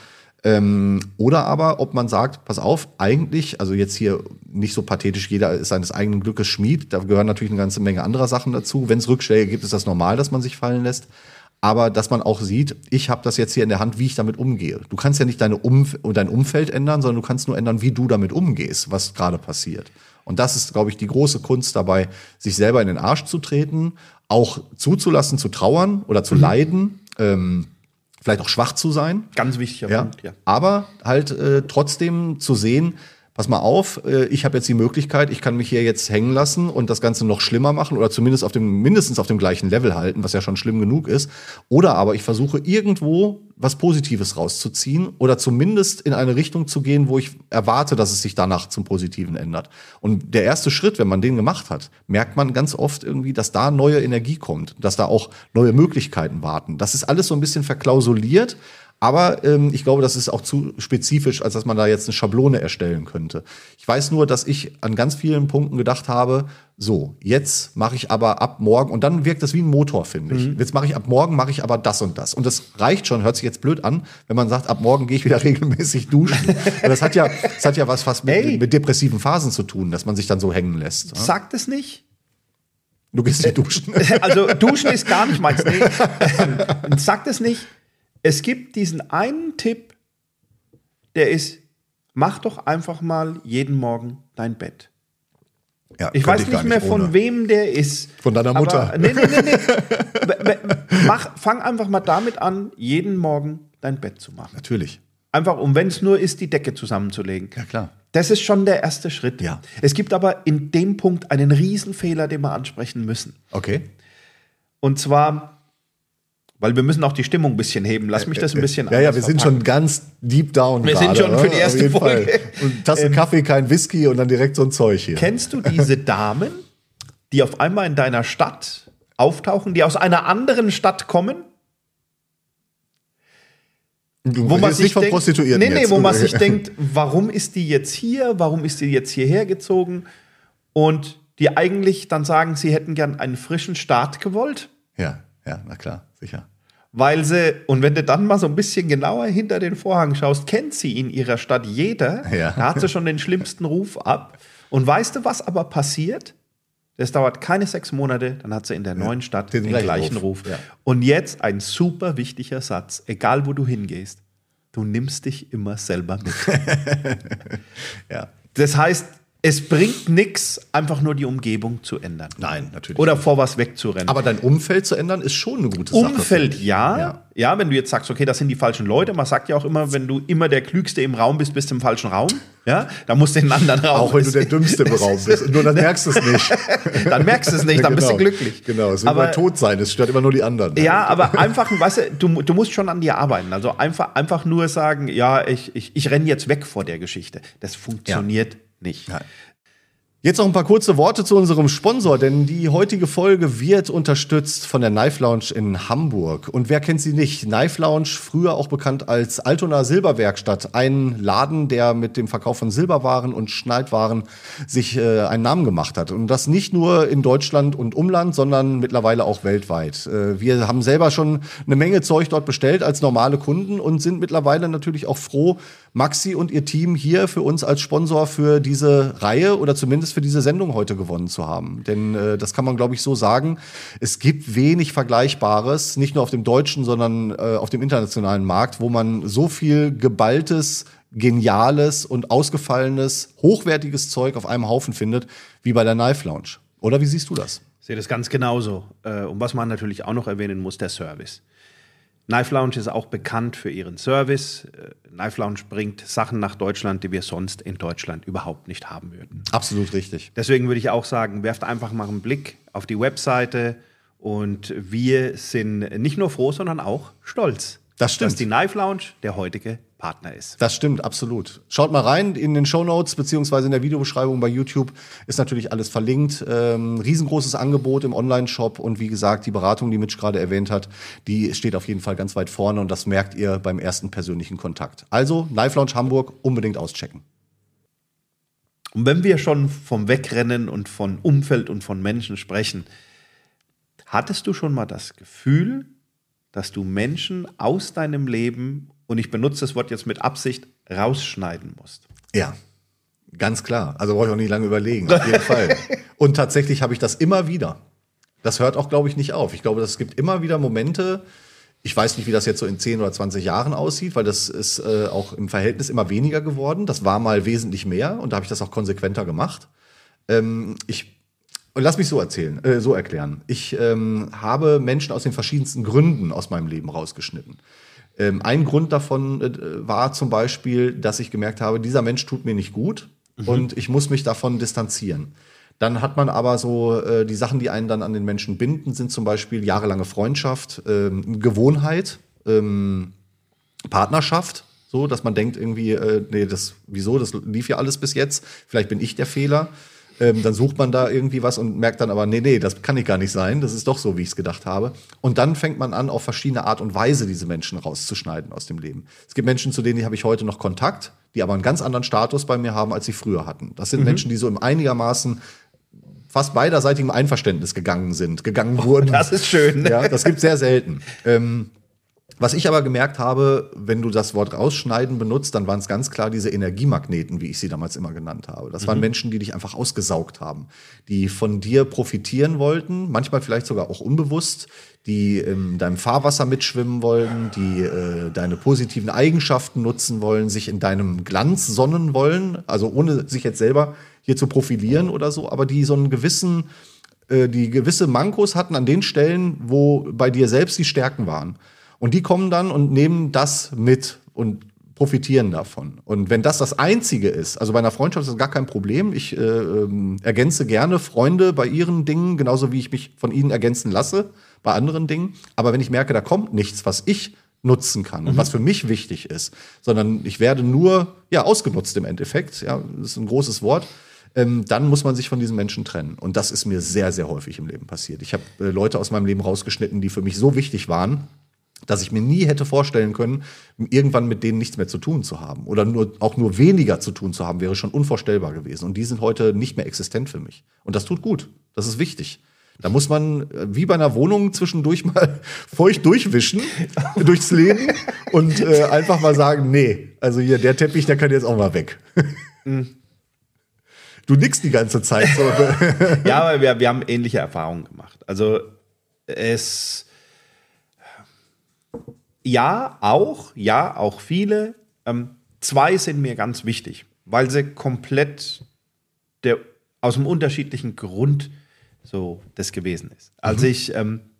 Oder aber, ob man sagt, pass auf, eigentlich, also jetzt hier nicht so pathetisch, jeder ist seines eigenen Glückes Schmied, da gehören natürlich eine ganze Menge anderer Sachen dazu. Wenn es Rückschläge gibt, ist das normal, dass man sich fallen lässt. Aber dass man auch sieht, ich habe das jetzt hier in der Hand, wie ich damit umgehe. Du kannst ja nicht dein Umfeld ändern, sondern du kannst nur ändern, wie du damit umgehst, was gerade passiert. Und das ist, glaube ich, die große Kunst dabei, sich selber in den Arsch zu treten, auch zuzulassen, zu trauern oder zu leiden, vielleicht auch schwach zu sein. Ganz wichtiger Punkt, ja. Aber halt trotzdem zu sehen, pass mal auf, ich habe jetzt die Möglichkeit, ich kann mich hier jetzt hängen lassen und das Ganze noch schlimmer machen oder zumindest mindestens auf dem gleichen Level halten, was ja schon schlimm genug ist. Oder aber ich versuche irgendwo was Positives rauszuziehen oder zumindest in eine Richtung zu gehen, wo ich erwarte, dass es sich danach zum Positiven ändert. Und der erste Schritt, wenn man den gemacht hat, merkt man ganz oft irgendwie, dass da neue Energie kommt, dass da auch neue Möglichkeiten warten. Das ist alles so ein bisschen verklausuliert. Aber ich glaube, das ist auch zu spezifisch, als dass man da jetzt eine Schablone erstellen könnte. Ich weiß nur, dass ich an ganz vielen Punkten gedacht habe, so, jetzt mache ich aber ab morgen, und dann wirkt das wie ein Motor, finde ich. Jetzt ab morgen mache ich aber das und das. Und das reicht schon, hört sich jetzt blöd an, wenn man sagt, ab morgen gehe ich wieder regelmäßig duschen. Und das hat ja was fast mit depressiven Phasen zu tun, dass man sich dann so hängen lässt. Ja? Sagt es nicht. Du gehst nicht duschen. Also duschen ist gar nicht meins. Nee. Sagt es nicht. Es gibt diesen einen Tipp, der ist, mach doch einfach mal jeden Morgen dein Bett. Ja, ich weiß nicht mehr, von wem der ist. Von deiner Mutter. Nee. Fang einfach mal damit an, jeden Morgen dein Bett zu machen. Natürlich. Einfach, wenn es nur ist, die Decke zusammenzulegen. Ja, klar. Das ist schon der erste Schritt. Ja. Es gibt aber in dem Punkt einen Riesenfehler, den wir ansprechen müssen. Okay. Und zwar, weil wir müssen auch die Stimmung ein bisschen heben. Lass mich das ein bisschen Ja, wir sind schon ganz deep down. Wir sind schon für die erste Folge. Und Tasse Kaffee, kein Whisky und dann direkt so ein Zeug hier. Kennst du diese Damen, die auf einmal in deiner Stadt auftauchen, die aus einer anderen Stadt kommen? Wo man sich nicht von Prostituierten wo man sich denkt, warum ist die jetzt hier? Warum ist die jetzt hierher gezogen? Und die eigentlich dann sagen, sie hätten gern einen frischen Start gewollt. Ja, na klar, sicher. Weil und wenn du dann mal so ein bisschen genauer hinter den Vorhang schaust, kennt sie in ihrer Stadt jeder. Ja. Da hat sie schon den schlimmsten Ruf ab. Und weißt du, was aber passiert? Das dauert keine 6 Monate, dann hat sie in der neuen Stadt den gleichen Ruf. Ja. Und jetzt ein super wichtiger Satz, egal wo du hingehst. du nimmst dich immer selber mit. Ja. Das heißt, es bringt nichts, einfach nur die Umgebung zu ändern. Nein, natürlich. Oder vor was wegzurennen. Aber dein Umfeld zu ändern, ist schon eine gute Sache. Umfeld, ja. Ja, wenn du jetzt sagst, okay, das sind die falschen Leute. Man sagt ja auch immer, wenn du immer der Klügste im Raum bist, bist du im falschen Raum. Ja, da musst du in einen anderen Raum. Auch wenn du der Dümmste im Raum bist. Nur dann merkst du es nicht. Dann merkst du es nicht, dann bist du glücklich. Genau, es wird immer tot sein, es stört immer nur die anderen. Ja, aber einfach, weißt du musst schon an dir arbeiten. Also einfach nur sagen, ja, ich renne jetzt weg vor der Geschichte. Das funktioniert nicht. Nein. Jetzt noch ein paar kurze Worte zu unserem Sponsor, denn die heutige Folge wird unterstützt von der Knife Lounge in Hamburg. Und wer kennt sie nicht? Knife Lounge, früher auch bekannt als Altona Silberwerkstatt, ein Laden, der mit dem Verkauf von Silberwaren und Schneidwaren sich einen Namen gemacht hat. Und das nicht nur in Deutschland und Umland, sondern mittlerweile auch weltweit. Wir haben selber schon eine Menge Zeug dort bestellt als normale Kunden und sind mittlerweile natürlich auch froh, Maxi und ihr Team hier für uns als Sponsor für diese Reihe oder zumindest für diese Sendung heute gewonnen zu haben. Denn das kann man, glaube ich, so sagen. Es gibt wenig Vergleichbares, nicht nur auf dem deutschen, sondern auf dem internationalen Markt, wo man so viel geballtes, geniales und ausgefallenes, hochwertiges Zeug auf einem Haufen findet, wie bei der Knife Lounge. Oder wie siehst du das? Ich sehe das ganz genauso. Und was man natürlich auch noch erwähnen muss, der Service. Knife Lounge ist auch bekannt für ihren Service. Knife Lounge bringt Sachen nach Deutschland, die wir sonst in Deutschland überhaupt nicht haben würden. Absolut richtig. Deswegen würde ich auch sagen, werft einfach mal einen Blick auf die Webseite und wir sind nicht nur froh, sondern auch stolz, Das stimmt. dass die Knife Lounge der heutige Partner ist. Das stimmt, absolut. Schaut mal rein in den Shownotes beziehungsweise in der Videobeschreibung bei YouTube ist natürlich alles verlinkt. Riesengroßes Angebot im Online-Shop und wie gesagt, die Beratung, die Mitch gerade erwähnt hat, die steht auf jeden Fall ganz weit vorne und das merkt ihr beim ersten persönlichen Kontakt. Also, Knife Lounge Hamburg unbedingt auschecken. Und wenn wir schon vom Wegrennen und von Umfeld und von Menschen sprechen, hattest du schon mal das Gefühl, dass du Menschen aus deinem Leben, und ich benutze das Wort jetzt mit Absicht, rausschneiden musst? Ja, ganz klar. Also brauche ich auch nicht lange überlegen, auf jeden Fall. Und tatsächlich habe ich das immer wieder. Das hört auch, glaube ich, nicht auf. Ich glaube, es gibt immer wieder Momente, ich weiß nicht, wie das jetzt so in 10 oder 20 Jahren aussieht, weil das ist auch im Verhältnis immer weniger geworden. Das war mal wesentlich mehr und da habe ich das auch konsequenter gemacht. Lass mich so erklären. Ich habe Menschen aus den verschiedensten Gründen aus meinem Leben rausgeschnitten. Ein Grund davon war zum Beispiel, dass ich gemerkt habe, dieser Mensch tut mir nicht gut und ich muss mich davon distanzieren. Dann hat man aber so die Sachen, die einen dann an den Menschen binden, sind zum Beispiel jahrelange Freundschaft, Gewohnheit, Partnerschaft, so dass man denkt irgendwie, das lief ja alles bis jetzt, vielleicht bin ich der Fehler. Dann sucht man da irgendwie was und merkt dann aber, nee, das kann ich gar nicht sein. Das ist doch so, wie ich es gedacht habe. Und dann fängt man an, auf verschiedene Art und Weise diese Menschen rauszuschneiden aus dem Leben. Es gibt Menschen, zu denen habe ich heute noch Kontakt, die aber einen ganz anderen Status bei mir haben, als sie früher hatten. Das sind Menschen, die so im einigermaßen fast beiderseitigem Einverständnis gegangen wurden. Das ist schön. Ja, das gibt sehr selten. Was ich aber gemerkt habe, wenn du das Wort rausschneiden benutzt, dann waren es ganz klar diese Energiemagneten, wie ich sie damals immer genannt habe. Das waren Menschen, die dich einfach ausgesaugt haben, die von dir profitieren wollten, manchmal vielleicht sogar auch unbewusst, die in deinem Fahrwasser mitschwimmen wollen, die deine positiven Eigenschaften nutzen wollen, sich in deinem Glanz sonnen wollen, also ohne sich jetzt selber hier zu profilieren oder so, aber die so einen die gewisse Mankos hatten an den Stellen, wo bei dir selbst die Stärken waren. Und die kommen dann und nehmen das mit und profitieren davon. Und wenn das Einzige ist, also bei einer Freundschaft ist das gar kein Problem. Ich ergänze gerne Freunde bei ihren Dingen, genauso wie ich mich von ihnen ergänzen lasse bei anderen Dingen. Aber wenn ich merke, da kommt nichts, was ich nutzen kann und was für mich wichtig ist, sondern ich werde nur ausgenutzt im Endeffekt, ja, das ist ein großes Wort, dann muss man sich von diesen Menschen trennen. Und das ist mir sehr, sehr häufig im Leben passiert. Ich habe Leute aus meinem Leben rausgeschnitten, die für mich so wichtig waren, dass ich mir nie hätte vorstellen können, irgendwann mit denen nichts mehr zu tun zu haben. Oder auch nur weniger zu tun zu haben, wäre schon unvorstellbar gewesen. Und die sind heute nicht mehr existent für mich. Und das tut gut. Das ist wichtig. Da muss man, wie bei einer Wohnung, zwischendurch mal feucht durchwischen durchs Leben und einfach mal sagen, nee, also hier, der Teppich, der kann jetzt auch mal weg. Du nickst die ganze Zeit so. Ja, aber wir haben ähnliche Erfahrungen gemacht. Also Ja, auch viele. 2 sind mir ganz wichtig, weil sie komplett aus einem unterschiedlichen Grund so das gewesen ist. Also ich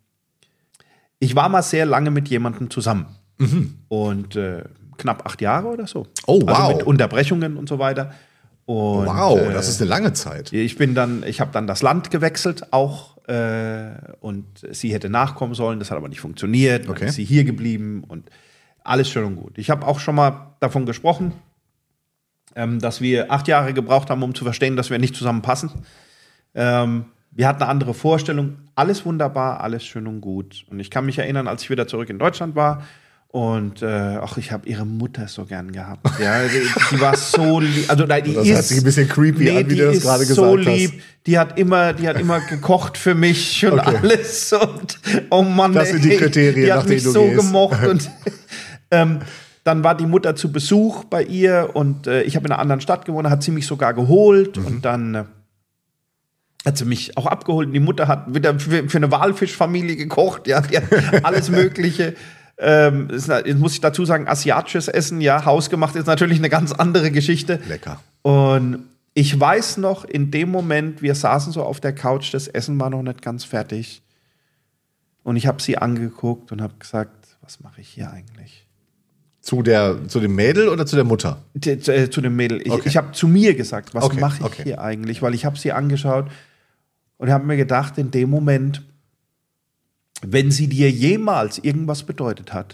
war mal sehr lange mit jemandem zusammen und knapp 8 Jahre oder so. Oh, wow. Also mit Unterbrechungen und so weiter. Und, wow, das ist eine lange Zeit. ich habe dann das Land gewechselt auch und sie hätte nachkommen sollen, das hat aber nicht funktioniert. Dann ist sie hier geblieben und alles schön und gut. Ich habe auch schon mal davon gesprochen, dass wir 8 Jahre gebraucht haben, um zu verstehen, dass wir nicht zusammenpassen. Wir hatten eine andere Vorstellung. Alles wunderbar, alles schön und gut. Und ich kann mich erinnern, als ich wieder zurück in Deutschland war und ich habe ihre Mutter so gern gehabt. Ja, die war so lieb. Also, nein, das hört sich ein bisschen creepy an, wie du das gerade gesagt so hast. Lieb. Die hat immer gekocht für mich und alles. Und oh Mann, das sind die Kriterien, die hat nach denen mich du so gehst. gemocht. Und dann war die Mutter zu Besuch bei ihr und ich habe in einer anderen Stadt gewohnt, hat sie mich sogar geholt und dann hat sie mich auch abgeholt. Und die Mutter hat wieder für eine Walfischfamilie gekocht, ja, die hat alles Mögliche. Jetzt muss ich dazu sagen, asiatisches Essen, ja, hausgemacht ist natürlich eine ganz andere Geschichte. Lecker. Und ich weiß noch, in dem Moment, wir saßen so auf der Couch, das Essen war noch nicht ganz fertig. Und ich habe sie angeguckt und habe gesagt, was mache ich hier eigentlich? Zu dem Mädel oder zu der Mutter? Zu dem Mädel. Ich habe zu mir gesagt, was mache ich hier hier eigentlich? Weil ich habe sie angeschaut und habe mir gedacht, in dem Moment, wenn sie dir jemals irgendwas bedeutet hat,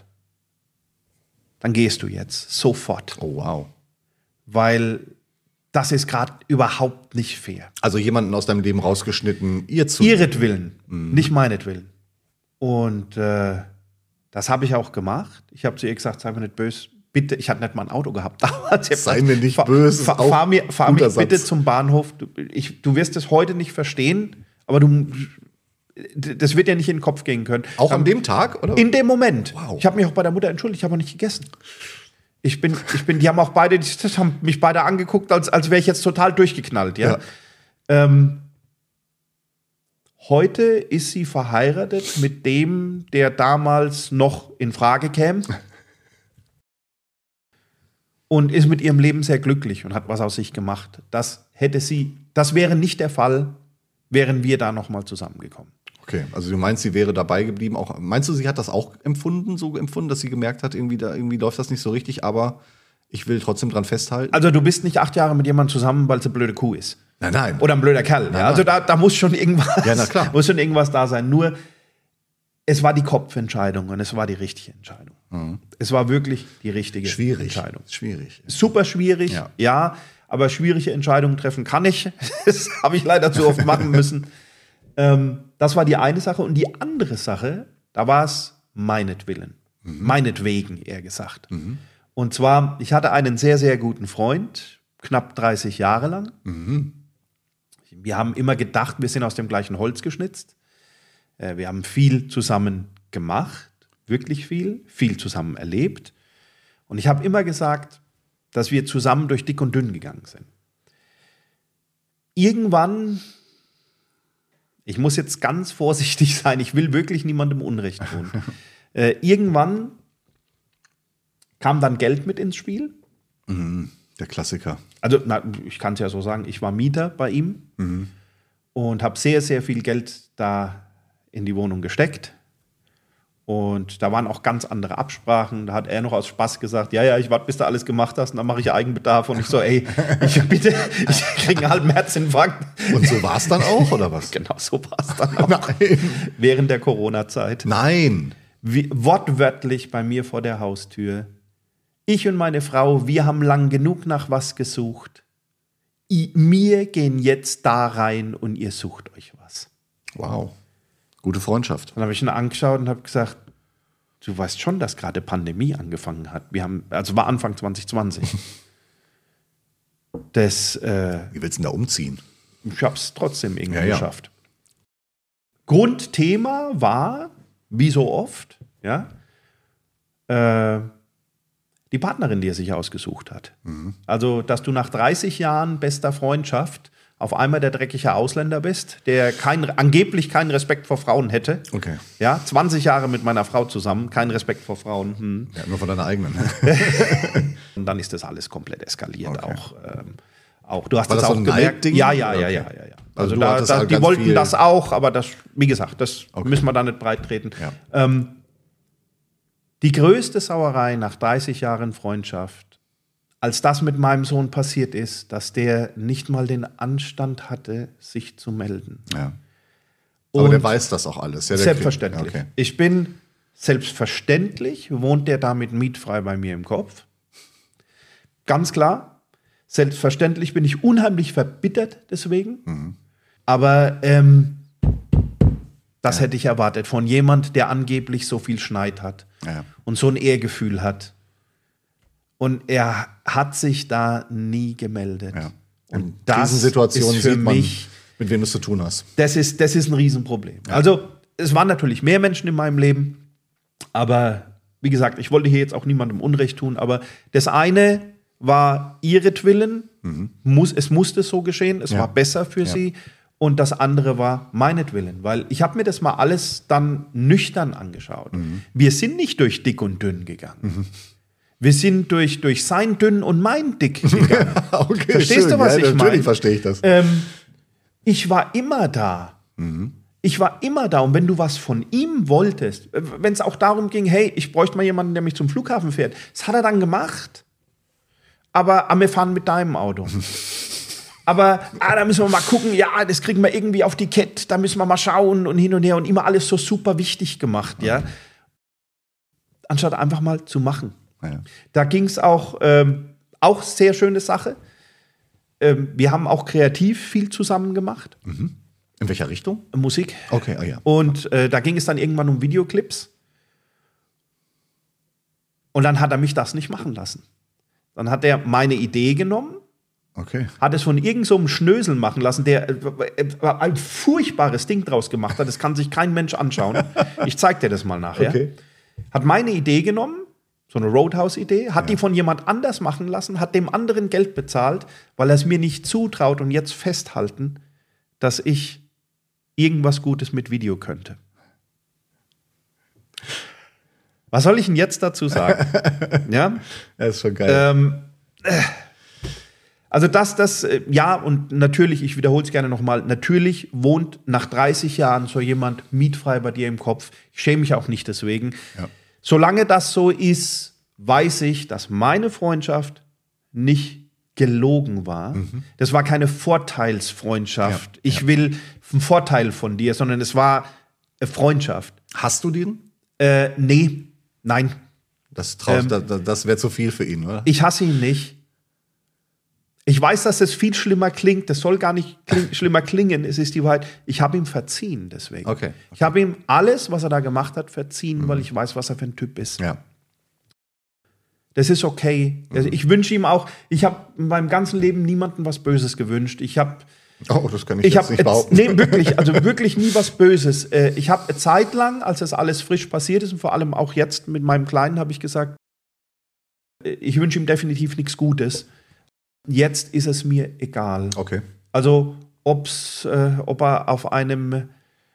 dann gehst du jetzt sofort. Oh, wow. Weil das ist gerade überhaupt nicht fair. Also jemanden aus deinem Leben rausgeschnitten, ihretwillen, nicht meinetwillen. Und das habe ich auch gemacht. Ich habe zu ihr gesagt, sei mir nicht böse, bitte, ich hatte nicht mal ein Auto gehabt damals. Sei mir nicht böse. Fahr mich bitte zum Bahnhof. Du wirst es heute nicht verstehen, aber das wird ja nicht in den Kopf gehen können. Auch an dem Tag? Oder? In dem Moment. Wow. Ich habe mich auch bei der Mutter entschuldigt, ich habe auch nicht gegessen. Die haben auch beide, das haben mich beide angeguckt, als wäre ich jetzt total durchgeknallt. Ja. Heute ist sie verheiratet mit dem, der damals noch in Frage käme. Und ist mit ihrem Leben sehr glücklich und hat was aus sich gemacht. Das wäre nicht der Fall, wären wir da nochmal zusammengekommen. Okay, also du meinst, sie wäre dabei geblieben. Auch, meinst du, sie hat das auch so empfunden, dass sie gemerkt hat, irgendwie läuft das nicht so richtig, aber ich will trotzdem dran festhalten? Also du bist nicht 8 Jahre mit jemandem zusammen, weil es eine blöde Kuh ist. Nein. Oder ein blöder Kerl. Nein. Also da muss schon irgendwas, ja, na klar. muss schon irgendwas da sein. Nur, es war die Kopfentscheidung und es war die richtige Entscheidung. Mhm. Es war wirklich die richtige Entscheidung. Schwierig. Super schwierig, ja, aber schwierige Entscheidungen treffen kann ich. Das habe ich leider zu oft machen müssen. Das war die eine Sache. Und die andere Sache, da war es meinetwegen eher gesagt. Mhm. Und zwar, ich hatte einen sehr, sehr guten Freund, knapp 30 Jahre lang. Mhm. Wir haben immer gedacht, wir sind aus dem gleichen Holz geschnitzt. Wir haben viel zusammen gemacht, wirklich viel zusammen erlebt. Und ich habe immer gesagt, dass wir zusammen durch dick und dünn gegangen sind. Irgendwann, ich muss jetzt ganz vorsichtig sein, ich will wirklich niemandem Unrecht tun. Irgendwann kam dann Geld mit ins Spiel. Der Klassiker. Also, ich kann es ja so sagen, ich war Mieter bei ihm und habe sehr, sehr viel Geld da in die Wohnung gesteckt. Und da waren auch ganz andere Absprachen. Da hat er noch aus Spaß gesagt, ja, ich warte, bis du alles gemacht hast und dann mache ich Eigenbedarf. Und ich so, ich kriege einen halben Herzinfarkt. Und so war es dann auch, oder was? Genau, so war es dann auch. Nein. Während der Corona-Zeit. Nein. Wortwörtlich bei mir vor der Haustür. Ich und meine Frau, wir haben lang genug nach was gesucht. Wir gehen jetzt da rein und ihr sucht euch was. Wow. Gute Freundschaft. Dann habe ich ihn angeschaut und habe gesagt, du weißt schon, dass gerade Pandemie angefangen hat. War Anfang 2020. Wie willst du denn da umziehen? Ich habe es trotzdem irgendwie geschafft. Grundthema war, wie so oft, die Partnerin, die er sich ausgesucht hat. Mhm. Also, dass du nach 30 Jahren bester Freundschaft auf einmal der dreckige Ausländer bist, der angeblich keinen Respekt vor Frauen hätte. Okay. Ja, 20 Jahre mit meiner Frau zusammen, keinen Respekt vor Frauen. Ja, nur von deiner eigenen. Und dann ist das alles komplett eskaliert. Okay. Auch du hast War das das auch so ein gemerkt. Neidding? Ja. Okay. Also du hattest halt die ganz wollten viel- das auch, aber das, wie gesagt, das Okay. müssen wir da nicht breit treten. Ja. Die größte Sauerei nach 30 Jahren Freundschaft, als das mit meinem Sohn passiert ist, dass der nicht mal den Anstand hatte, sich zu melden. Ja. Aber Und der weiß das auch alles. Ja, der selbstverständlich. Okay. Selbstverständlich wohnt der damit mietfrei bei mir im Kopf. Ganz klar. Selbstverständlich bin ich unheimlich verbittert deswegen. Aber das hätte ich erwartet von jemand, der angeblich so viel Schneid hat Ja. und so ein Ehrgefühl hat. Und er hat sich da nie gemeldet. Ja. Und In das Krisensituationen ist für sieht man, mich, mit wem du es zu tun hast. das ist ein Riesenproblem. Also es waren natürlich mehr Menschen in meinem Leben, aber wie gesagt, ich wollte hier jetzt auch niemandem Unrecht tun, aber das eine war ihretwillen, es musste so geschehen, es Ja. war besser für sie, und das andere war meinetwillen, weil ich habe mir das mal alles dann nüchtern angeschaut. Wir sind nicht durch dick und dünn gegangen. Wir sind durch sein dünn und mein dick gegangen. Okay, Verstehst schön. du, was ja, ich meine? Natürlich verstehe ich das. Ich war immer da. Ich war immer da. Und wenn du was von ihm wolltest, wenn es auch darum ging, hey, ich bräuchte mal jemanden, der mich zum Flughafen fährt, das hat er dann gemacht. Aber wir fahren mit deinem Auto. Aber da müssen wir mal gucken, ja, das kriegen wir irgendwie auf die Kette, da müssen wir mal schauen und hin und her und immer alles so super wichtig gemacht, ja. Anstatt einfach mal zu machen. Ja. Da ging es auch sehr schöne Sache. Wir haben auch kreativ viel zusammen gemacht. In welcher Richtung? Musik. Okay, ja. Und da ging es dann irgendwann um Videoclips. Und dann hat er mich das nicht machen lassen. Dann hat er meine Idee genommen, Okay. hat es von irgend so einem Schnösel machen lassen, der ein furchtbares Ding draus gemacht hat. Das kann sich kein Mensch anschauen. Ich zeig dir das mal nachher. Okay. Hat meine Idee genommen, so eine Roadhouse-Idee, hat die von jemand anders machen lassen, hat dem anderen Geld bezahlt, weil er es mir nicht zutraut und jetzt festhalten, dass ich irgendwas Gutes mit Video könnte. Was soll ich denn jetzt dazu sagen? Ja? Das ist schon geil. Also ja, und natürlich, ich wiederhole es gerne nochmal, natürlich wohnt nach 30 Jahren so jemand mietfrei bei dir im Kopf. Ich schäme mich auch nicht deswegen. Ja. Solange das so ist, weiß ich, dass meine Freundschaft nicht gelogen war. Das war keine Vorteilsfreundschaft. Ja, Ich will einen Vorteil von dir, sondern es war eine Freundschaft. Hast du den? Nee, nein. Das wäre zu viel für ihn, oder? Ich hasse ihn nicht. Ich weiß, dass das viel schlimmer klingt. Das soll gar nicht schlimmer klingen. Es ist die Wahrheit. Ich habe ihm verziehen deswegen. Okay. Ich habe ihm alles, was er da gemacht hat, verziehen, weil ich weiß, was er für ein Typ ist. Ja. Das ist okay. Also ich wünsche ihm auch, ich habe in meinem ganzen Leben niemandem was Böses gewünscht. Oh, das kann ich jetzt nicht behaupten. Nee, wirklich, also wirklich nie was Böses. Ich habe eine Zeit lang, als das alles frisch passiert ist und vor allem auch jetzt mit meinem Kleinen, habe ich gesagt, ich wünsche ihm definitiv nichts Gutes. Jetzt ist es mir egal. Okay. Also ob er auf einem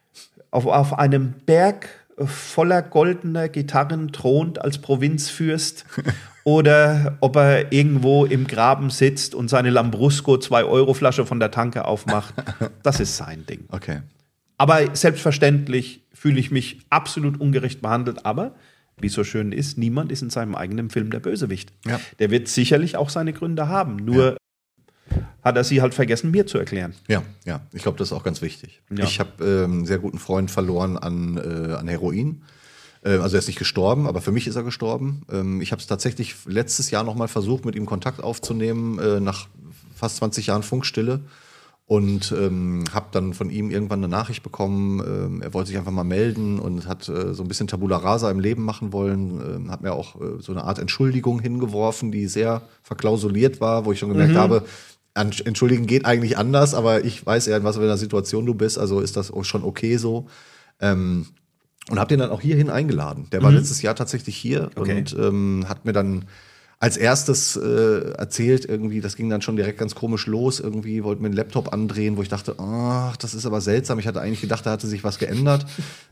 Berg voller goldener Gitarren thront als Provinzfürst oder ob er irgendwo im Graben sitzt und seine Lambrusco 2-Euro-Flasche von der Tanke aufmacht, das ist sein Ding. Okay. Aber selbstverständlich fühle ich mich absolut ungerecht behandelt, aber wie es so schön ist, niemand ist in seinem eigenen Film der Bösewicht. Ja. Der wird sicherlich auch seine Gründe haben, nur hat er sie halt vergessen, mir zu erklären. Ja. Ich glaube, das ist auch ganz wichtig. Ja. Ich habe einen sehr guten Freund verloren an Heroin. Also er ist nicht gestorben, aber für mich ist er gestorben. Ich habe es tatsächlich letztes Jahr noch mal versucht, mit ihm Kontakt aufzunehmen, nach fast 20 Jahren Funkstille. Und habe dann von ihm irgendwann eine Nachricht bekommen, er wollte sich einfach mal melden und hat so ein bisschen Tabula Rasa im Leben machen wollen. Hat mir auch so eine Art Entschuldigung hingeworfen, die sehr verklausuliert war, wo ich schon gemerkt habe, entschuldigen geht eigentlich anders, aber ich weiß ja, in was für einer Situation du bist, also ist das schon okay so. Und habe den dann auch hierhin eingeladen. Der war letztes Jahr tatsächlich hier Okay. und hat mir dann als erstes erzählt irgendwie, das ging dann schon direkt ganz komisch los, irgendwie wollte mir einen Laptop andrehen, wo ich dachte, ach, das ist aber seltsam. Ich hatte eigentlich gedacht, da hatte sich was geändert.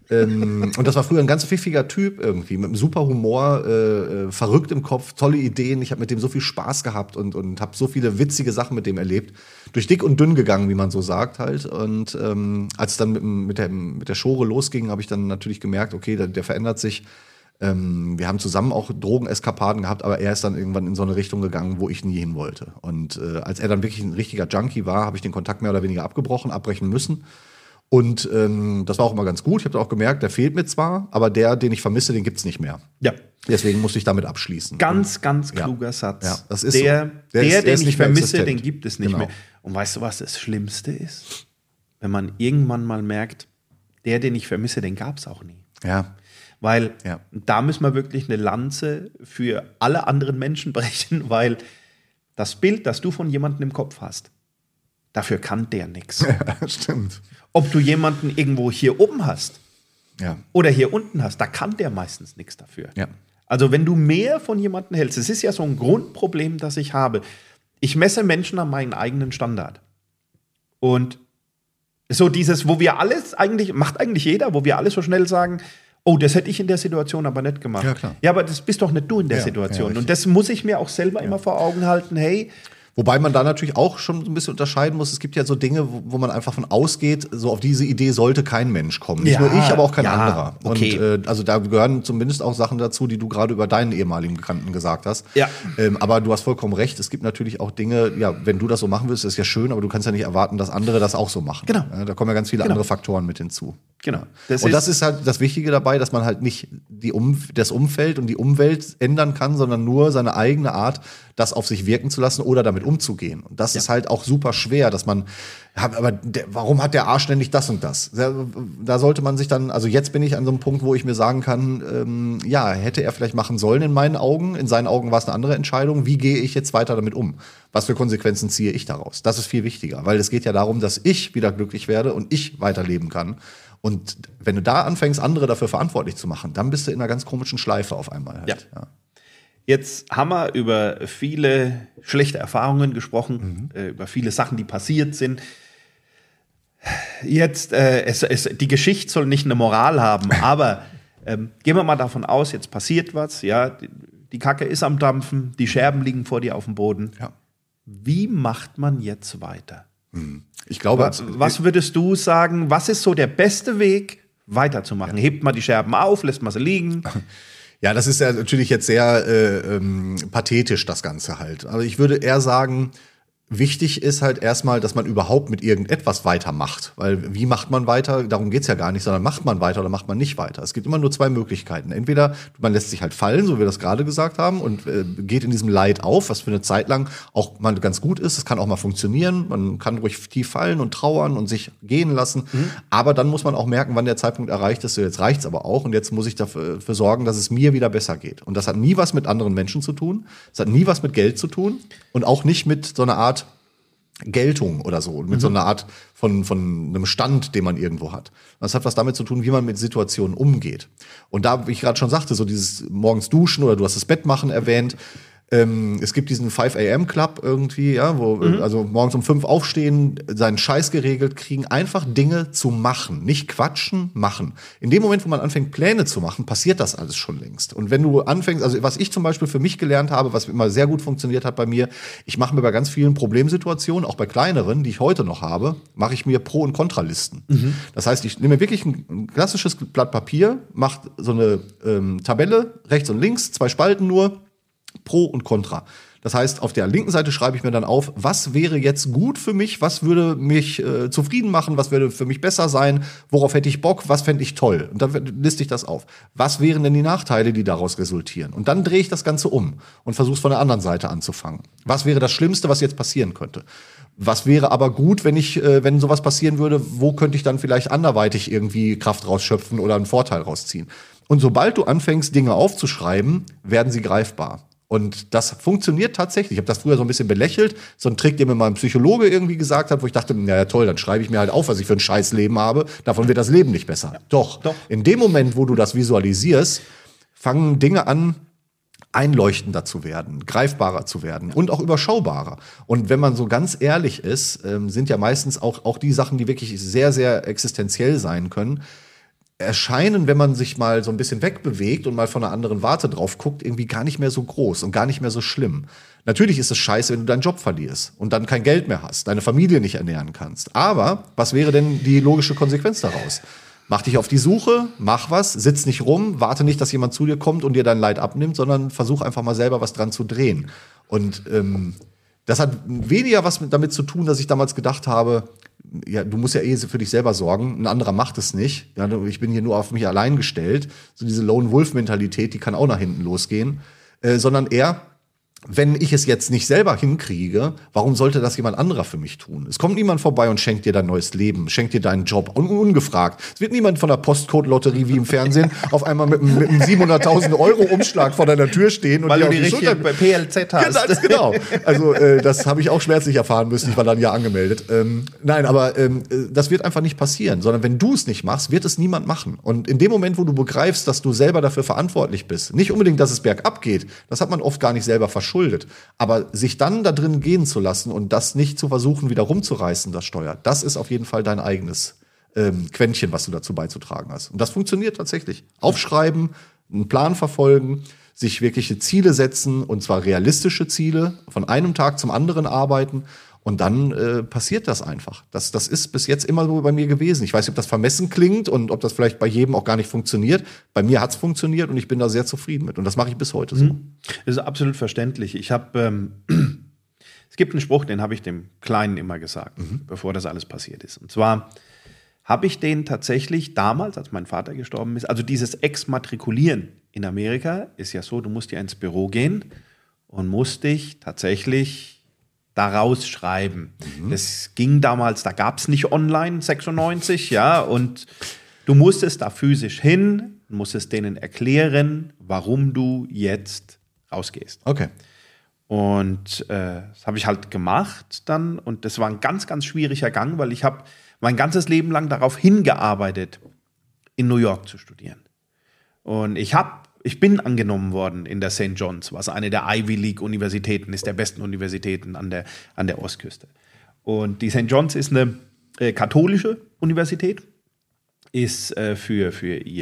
Und das war früher ein ganz pfiffiger Typ irgendwie, mit einem super Humor, verrückt im Kopf, tolle Ideen. Ich habe mit dem so viel Spaß gehabt und habe so viele witzige Sachen mit dem erlebt. Durch dick und dünn gegangen, wie man so sagt halt. Und als es dann mit der Schore losging, habe ich dann natürlich gemerkt, okay, der verändert sich. Wir haben zusammen auch Drogeneskapaden gehabt, aber er ist dann irgendwann in so eine Richtung gegangen, wo ich nie hin wollte. Und als er dann wirklich ein richtiger Junkie war, habe ich den Kontakt mehr oder weniger abbrechen müssen. Und das war auch immer ganz gut. Ich habe auch gemerkt, der fehlt mir zwar, aber den ich vermisse, den gibt's nicht mehr. Ja. Deswegen musste ich damit abschließen. Ganz kluger Satz. Ja, das ist der, so. den ich vermisse, existent. den gibt es nicht mehr. Und weißt du, was das Schlimmste ist? Wenn man irgendwann mal merkt, den ich vermisse, den gab's auch nie. Ja. Weil da müssen wir wirklich eine Lanze für alle anderen Menschen brechen, weil das Bild, das du von jemandem im Kopf hast, dafür kann der nichts. Ja, stimmt. Ob du jemanden irgendwo hier oben hast oder hier unten hast, da kann der meistens nichts dafür. Ja. Also wenn du mehr von jemandem hältst, es ist ja so ein Grundproblem, das ich habe. Ich messe Menschen an meinen eigenen Standard. Und so dieses, wo wir alles eigentlich, macht eigentlich jeder, wo wir alles so schnell sagen, oh, das hätte ich in der Situation aber nicht gemacht. Ja, klar. Ja, aber das bist doch nicht du in der Situation. Und das muss ich mir auch selber immer vor Augen halten, hey. Wobei man da natürlich auch schon ein bisschen unterscheiden muss. Es gibt ja so Dinge, wo man einfach von ausgeht, so auf diese Idee sollte kein Mensch kommen. Nicht nur ich, aber auch kein anderer. Okay. Und also da gehören zumindest auch Sachen dazu, die du gerade über deinen ehemaligen Bekannten gesagt hast. Ja. Aber du hast vollkommen recht. Es gibt natürlich auch Dinge, wenn du das so machen willst, ist ja schön, aber du kannst ja nicht erwarten, dass andere das auch so machen. Genau. Ja, da kommen ja ganz viele andere Faktoren mit hinzu. Genau. Das ist halt das Wichtige dabei, dass man halt nicht das Umfeld und die Umwelt ändern kann, sondern nur seine eigene Art, das auf sich wirken zu lassen oder damit umzugehen. Und das ist halt auch super schwer, dass man, warum hat der Arsch denn nicht das und das? Da sollte man sich dann, also jetzt bin ich an so einem Punkt, wo ich mir sagen kann, hätte er vielleicht machen sollen in meinen Augen. In seinen Augen war es eine andere Entscheidung. Wie gehe ich jetzt weiter damit um? Was für Konsequenzen ziehe ich daraus? Das ist viel wichtiger, weil es geht ja darum, dass ich wieder glücklich werde und ich weiterleben kann. Und wenn du da anfängst, andere dafür verantwortlich zu machen, dann bist du in einer ganz komischen Schleife auf einmal halt. Ja. Jetzt haben wir über viele schlechte Erfahrungen gesprochen, über viele Sachen, die passiert sind. Jetzt, die Geschichte soll nicht eine Moral haben, aber gehen wir mal davon aus, jetzt passiert was, ja, die Kacke ist am Dampfen, die Scherben liegen vor dir auf dem Boden. Ja. Wie macht man jetzt weiter? Ich glaube, was würdest du sagen, was ist so der beste Weg, weiterzumachen? Hebt man die Scherben auf, lässt man sie liegen? Ja, das ist ja natürlich jetzt sehr pathetisch, das Ganze halt. Aber ich würde eher sagen, wichtig ist halt erstmal, dass man überhaupt mit irgendetwas weitermacht. Weil wie macht man weiter? Darum geht's ja gar nicht, sondern macht man weiter oder macht man nicht weiter. Es gibt immer nur zwei Möglichkeiten. Entweder man lässt sich halt fallen, so wie wir das gerade gesagt haben, und geht in diesem Leid auf, was für eine Zeit lang auch mal ganz gut ist. Es kann auch mal funktionieren. Man kann ruhig tief fallen und trauern und sich gehen lassen. Aber dann muss man auch merken, wann der Zeitpunkt erreicht ist. So, jetzt reicht's aber auch und jetzt muss ich dafür sorgen, dass es mir wieder besser geht. Und das hat nie was mit anderen Menschen zu tun. Es hat nie was mit Geld zu tun und auch nicht mit so einer Art Geltung oder so, mit so einer Art von einem Stand, den man irgendwo hat. Das hat was damit zu tun, wie man mit Situationen umgeht. Und da, wie ich gerade schon sagte, so dieses morgens duschen oder du hast das Bett machen erwähnt, es gibt diesen 5 AM Club irgendwie, ja, wo also morgens um 5 aufstehen, seinen Scheiß geregelt kriegen, einfach Dinge zu machen, nicht quatschen, machen. In dem Moment, wo man anfängt, Pläne zu machen, passiert das alles schon längst. Und wenn du anfängst, also was ich zum Beispiel für mich gelernt habe, was immer sehr gut funktioniert hat bei mir, ich mache mir bei ganz vielen Problemsituationen, auch bei kleineren, die ich heute noch habe, mache ich mir Pro- und Kontralisten. Das heißt, ich nehme mir wirklich ein klassisches Blatt Papier, mache so eine Tabelle, rechts und links, 2 Spalten nur, Pro und Contra. Das heißt, auf der linken Seite schreibe ich mir dann auf, was wäre jetzt gut für mich, was würde mich zufrieden machen, was würde für mich besser sein, worauf hätte ich Bock, was fände ich toll. Und dann liste ich das auf. Was wären denn die Nachteile, die daraus resultieren? Und dann drehe ich das Ganze um und versuche es von der anderen Seite anzufangen. Was wäre das Schlimmste, was jetzt passieren könnte? Was wäre aber gut, wenn sowas passieren würde, wo könnte ich dann vielleicht anderweitig irgendwie Kraft rausschöpfen oder einen Vorteil rausziehen? Und sobald du anfängst, Dinge aufzuschreiben, werden sie greifbar. Und das funktioniert tatsächlich. Ich habe das früher so ein bisschen belächelt. So ein Trick, den mir mal ein Psychologe irgendwie gesagt hat, wo ich dachte, naja toll, dann schreibe ich mir halt auf, was ich für ein scheiß Leben habe. Davon wird das Leben nicht besser. Ja. Doch. In dem Moment, wo du das visualisierst, fangen Dinge an, einleuchtender zu werden, greifbarer zu werden und auch überschaubarer. Und wenn man so ganz ehrlich ist, sind ja meistens auch die Sachen, die wirklich sehr, sehr existenziell sein können, erscheinen, wenn man sich mal so ein bisschen wegbewegt und mal von einer anderen Warte drauf guckt, irgendwie gar nicht mehr so groß und gar nicht mehr so schlimm. Natürlich ist es scheiße, wenn du deinen Job verlierst und dann kein Geld mehr hast, deine Familie nicht ernähren kannst. Aber was wäre denn die logische Konsequenz daraus? Mach dich auf die Suche, mach was, sitz nicht rum, warte nicht, dass jemand zu dir kommt und dir dein Leid abnimmt, sondern versuch einfach mal selber was dran zu drehen. Und das hat weniger was damit zu tun, dass ich damals gedacht habe, ja, du musst ja eh für dich selber sorgen, ein anderer macht es nicht. Ja, ich bin hier nur auf mich allein gestellt. So diese Lone-Wolf-Mentalität, die kann auch nach hinten losgehen. Sondern eher, wenn ich es jetzt nicht selber hinkriege, warum sollte das jemand anderer für mich tun? Es kommt niemand vorbei und schenkt dir dein neues Leben, schenkt dir deinen Job, ungefragt. Es wird niemand von der Postcode-Lotterie wie im Fernsehen auf einmal mit einem 700.000 € Umschlag vor deiner Tür stehen. Und weil du die richtige PLZ hast. Ganz genau. Also das habe ich auch schmerzlich erfahren müssen. Ich war dann ja angemeldet. Nein, aber das wird einfach nicht passieren. Sondern wenn du es nicht machst, wird es niemand machen. Und in dem Moment, wo du begreifst, dass du selber dafür verantwortlich bist, nicht unbedingt, dass es bergab geht, das hat man oft gar nicht selber verschuldet. Aber sich dann da drin gehen zu lassen und das nicht zu versuchen, wieder rumzureißen, das Steuer, das ist auf jeden Fall dein eigenes Quäntchen, was du dazu beizutragen hast. Und das funktioniert tatsächlich. Aufschreiben, einen Plan verfolgen, sich wirkliche Ziele setzen, und zwar realistische Ziele, von einem Tag zum anderen arbeiten. Und dann passiert das einfach. Das ist bis jetzt immer so bei mir gewesen. Ich weiß nicht, ob das vermessen klingt und ob das vielleicht bei jedem auch gar nicht funktioniert. Bei mir hat es funktioniert und ich bin da sehr zufrieden mit. Und das mache ich bis heute so. Das ist absolut verständlich. Ich habe, es gibt einen Spruch, den habe ich dem Kleinen immer gesagt, bevor das alles passiert ist. Und zwar habe ich den tatsächlich damals, als mein Vater gestorben ist, also dieses Exmatrikulieren in Amerika ist ja so, du musst ja ins Büro gehen und musst dich tatsächlich daraus schreiben. Das ging damals, da gab es nicht online, 96, ja, und du musstest da physisch hin, musstest denen erklären, warum du jetzt rausgehst. Okay. Und das habe ich halt gemacht dann, und das war ein ganz, ganz schwieriger Gang, weil ich habe mein ganzes Leben lang darauf hingearbeitet, in New York zu studieren. Und ich bin angenommen worden in der St. John's, was eine der Ivy League Universitäten ist, der besten Universitäten an der Ostküste. Und die St. John's ist eine katholische Universität, ist für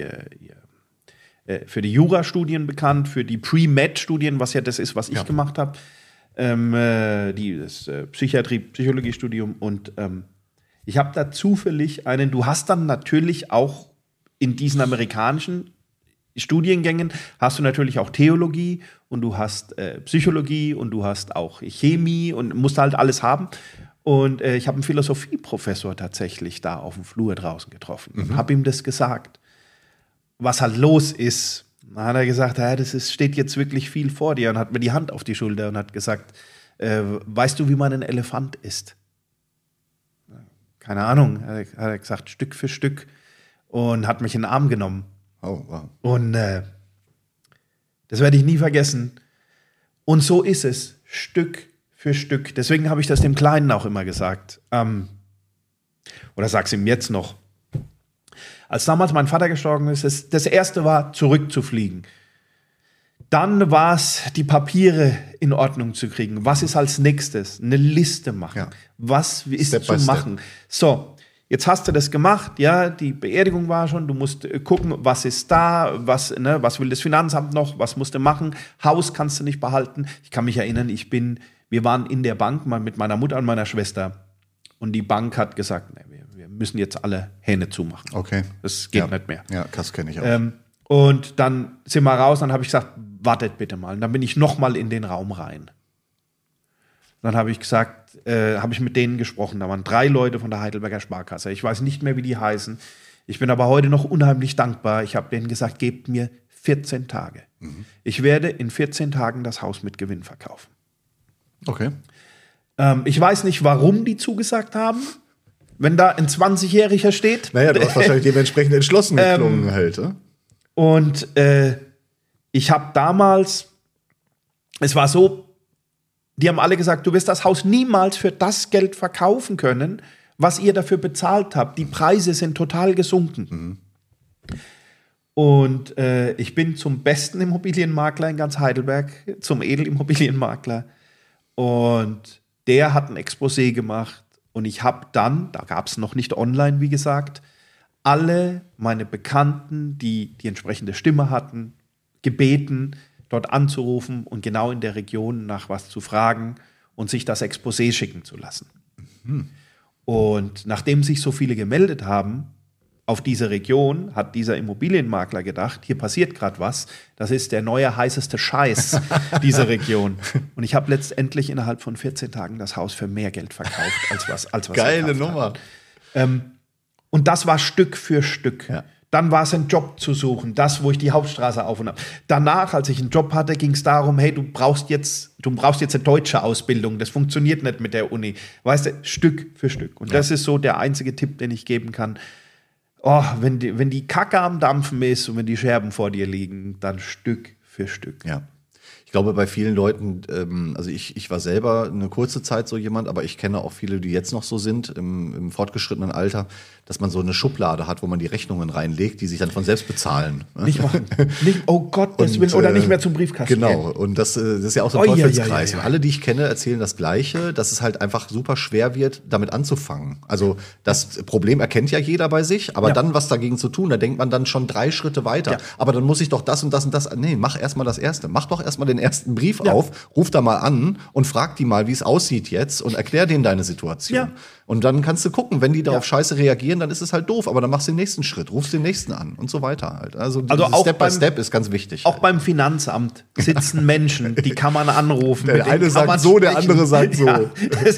die Jurastudien bekannt, für die Pre-Med-Studien, was ja das ist, was ich gemacht habe, das Psychologiestudium. Und ich habe da zufällig du hast dann natürlich auch in diesen amerikanischen Studiengängen hast du natürlich auch Theologie und du hast Psychologie und du hast auch Chemie und musst halt alles haben. Und ich habe einen Philosophieprofessor tatsächlich da auf dem Flur draußen getroffen und habe ihm das gesagt, was halt los ist. Dann hat er gesagt, steht jetzt wirklich viel vor dir, und hat mir die Hand auf die Schulter und hat gesagt, weißt du, wie man einen Elefant isst? Keine Ahnung, hat er gesagt, Stück für Stück, und hat mich in den Arm genommen. Oh, wow. Und das werde ich nie vergessen. Und so ist es, Stück für Stück. Deswegen habe ich das dem Kleinen auch immer gesagt. Oder sag's ihm jetzt noch. Als damals mein Vater gestorben ist, das erste war, zurückzufliegen. Dann war es, die Papiere in Ordnung zu kriegen. Was ist als nächstes? Eine Liste machen. Ja. Was ist Step zu machen? So. Jetzt hast du das gemacht, ja, die Beerdigung war schon, du musst gucken, was ist da, was will das Finanzamt noch, was musst du machen, Haus kannst du nicht behalten. Ich kann mich erinnern, wir waren in der Bank mal mit meiner Mutter und meiner Schwester, und die Bank hat gesagt, wir müssen jetzt alle Hähne zumachen. Okay. Das geht nicht mehr. Ja, das kenne ich auch. Und dann sind wir raus, dann habe ich gesagt, wartet bitte mal. Und dann bin ich noch mal in den Raum rein. Dann habe ich gesagt, habe ich mit denen gesprochen. Da waren 3 Leute von der Heidelberger Sparkasse. Ich weiß nicht mehr, wie die heißen. Ich bin aber heute noch unheimlich dankbar. Ich habe denen gesagt, gebt mir 14 Tage. Ich werde in 14 Tagen das Haus mit Gewinn verkaufen. Okay. Ich weiß nicht, warum die zugesagt haben. Wenn da ein 20-Jähriger steht. Naja, du hast wahrscheinlich dementsprechend entschlossen geklungen halt. Und ich habe damals, es war so, die haben alle gesagt, du wirst das Haus niemals für das Geld verkaufen können, was ihr dafür bezahlt habt. Die Preise sind total gesunken. Und ich bin zum besten Immobilienmakler in ganz Heidelberg, zum Edelimmobilienmakler. Und der hat ein Exposé gemacht. Und ich habe dann, da gab es noch nicht online, wie gesagt, alle meine Bekannten, die die entsprechende Stimme hatten, gebeten, dort anzurufen und genau in der Region nach was zu fragen und sich das Exposé schicken zu lassen. Und nachdem sich so viele gemeldet haben auf diese Region, hat dieser Immobilienmakler gedacht, hier passiert gerade was, das ist der neue heißeste Scheiß dieser Region. Und ich habe letztendlich innerhalb von 14 Tagen das Haus für mehr Geld verkauft, als was Geile Nummer. Und das war Stück für Stück. Ja. Dann war es ein Job zu suchen, das, wo ich die Hauptstraße auf und ab. Danach, als ich einen Job hatte, ging es darum, hey, du brauchst jetzt eine deutsche Ausbildung. Das funktioniert nicht mit der Uni. Weißt du, Stück für Stück. Und das ist so der einzige Tipp, den ich geben kann. Oh, wenn die Kacke am Dampfen ist und wenn die Scherben vor dir liegen, dann Stück für Stück. Ja. Ich glaube, bei vielen Leuten, also ich war selber eine kurze Zeit so jemand, aber ich kenne auch viele, die jetzt noch so sind, im fortgeschrittenen Alter, dass man so eine Schublade hat, wo man die Rechnungen reinlegt, die sich dann von selbst bezahlen. Nicht machen. Nicht, oh Gott, das will, oder nicht mehr zum Briefkasten. Genau, und das ist ja auch so ein Teufelskreis. Und alle, die ich kenne, erzählen das Gleiche, dass es halt einfach super schwer wird, damit anzufangen. Also das Problem erkennt ja jeder bei sich, aber dann was dagegen zu tun, da denkt man dann schon 3 Schritte weiter. Ja. Aber dann muss ich doch das und das und das. Nee, mach erstmal das Erste. Mach doch erstmal den ersten Brief auf, ruf da mal an und frag die mal, wie es aussieht jetzt und erklär denen deine Situation. Ja. Und dann kannst du gucken, wenn die da auf Scheiße reagieren, dann ist es halt doof, aber dann machst du den nächsten Schritt, rufst den nächsten an und so weiter halt. Also auch Step by Step ist ganz wichtig. Auch beim Finanzamt sitzen Menschen, die kann man anrufen. Der eine sagt so, der andere sagt so. Ja,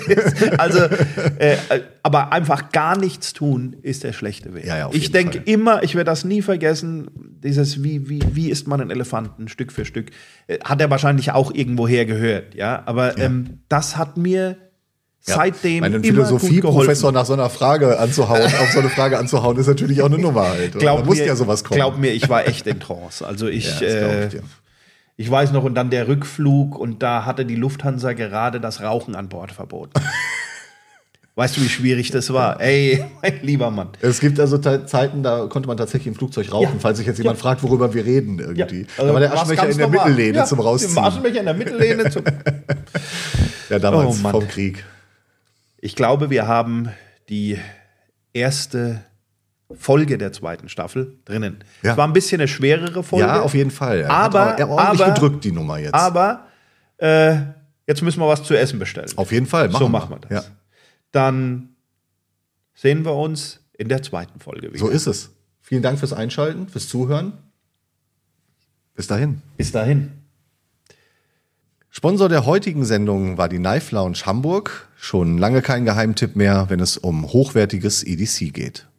aber einfach gar nichts tun ist der schlechte Weg. Ja, ich denke immer, ich werde das nie vergessen, dieses wie isst man einen Elefanten Stück für Stück, hat er wahrscheinlich auch irgendwoher gehört, ja, aber das hat mir seitdem einen Philosophieprofessor nach so einer Frage anzuhauen, auf so eine Frage anzuhauen, ist natürlich auch eine Nummer halt. Da muss ja sowas kommen. Glaub mir, ich war echt in Trance. Also ich weiß noch, und dann der Rückflug, und da hatte die Lufthansa gerade das Rauchen an Bord verboten. Weißt du, wie schwierig das war? Ey, mein lieber Mann. Es gibt also Zeiten, da konnte man tatsächlich im Flugzeug rauchen, falls sich jetzt jemand fragt, worüber wir reden irgendwie. Also da war der Aschenbecher in der Mittellehne zum Rausziehen. Der Aschenbecher in der Mittellehne zum ja, damals vom Krieg. Ich glaube, wir haben die erste Folge der 2. Staffel drinnen. Es war ein bisschen eine schwerere Folge. Ja, auf jeden Fall. Aber ordentlich gedrückt, die Nummer jetzt. Aber jetzt müssen wir was zu essen bestellen. Auf jeden Fall. Machen wir das. Ja. Dann sehen wir uns in der 2. Folge wieder. So ist es. Vielen Dank fürs Einschalten, fürs Zuhören. Bis dahin. Bis dahin. Sponsor der heutigen Sendung war die Knife Lounge Hamburg. Schon lange kein Geheimtipp mehr, wenn es um hochwertiges EDC geht.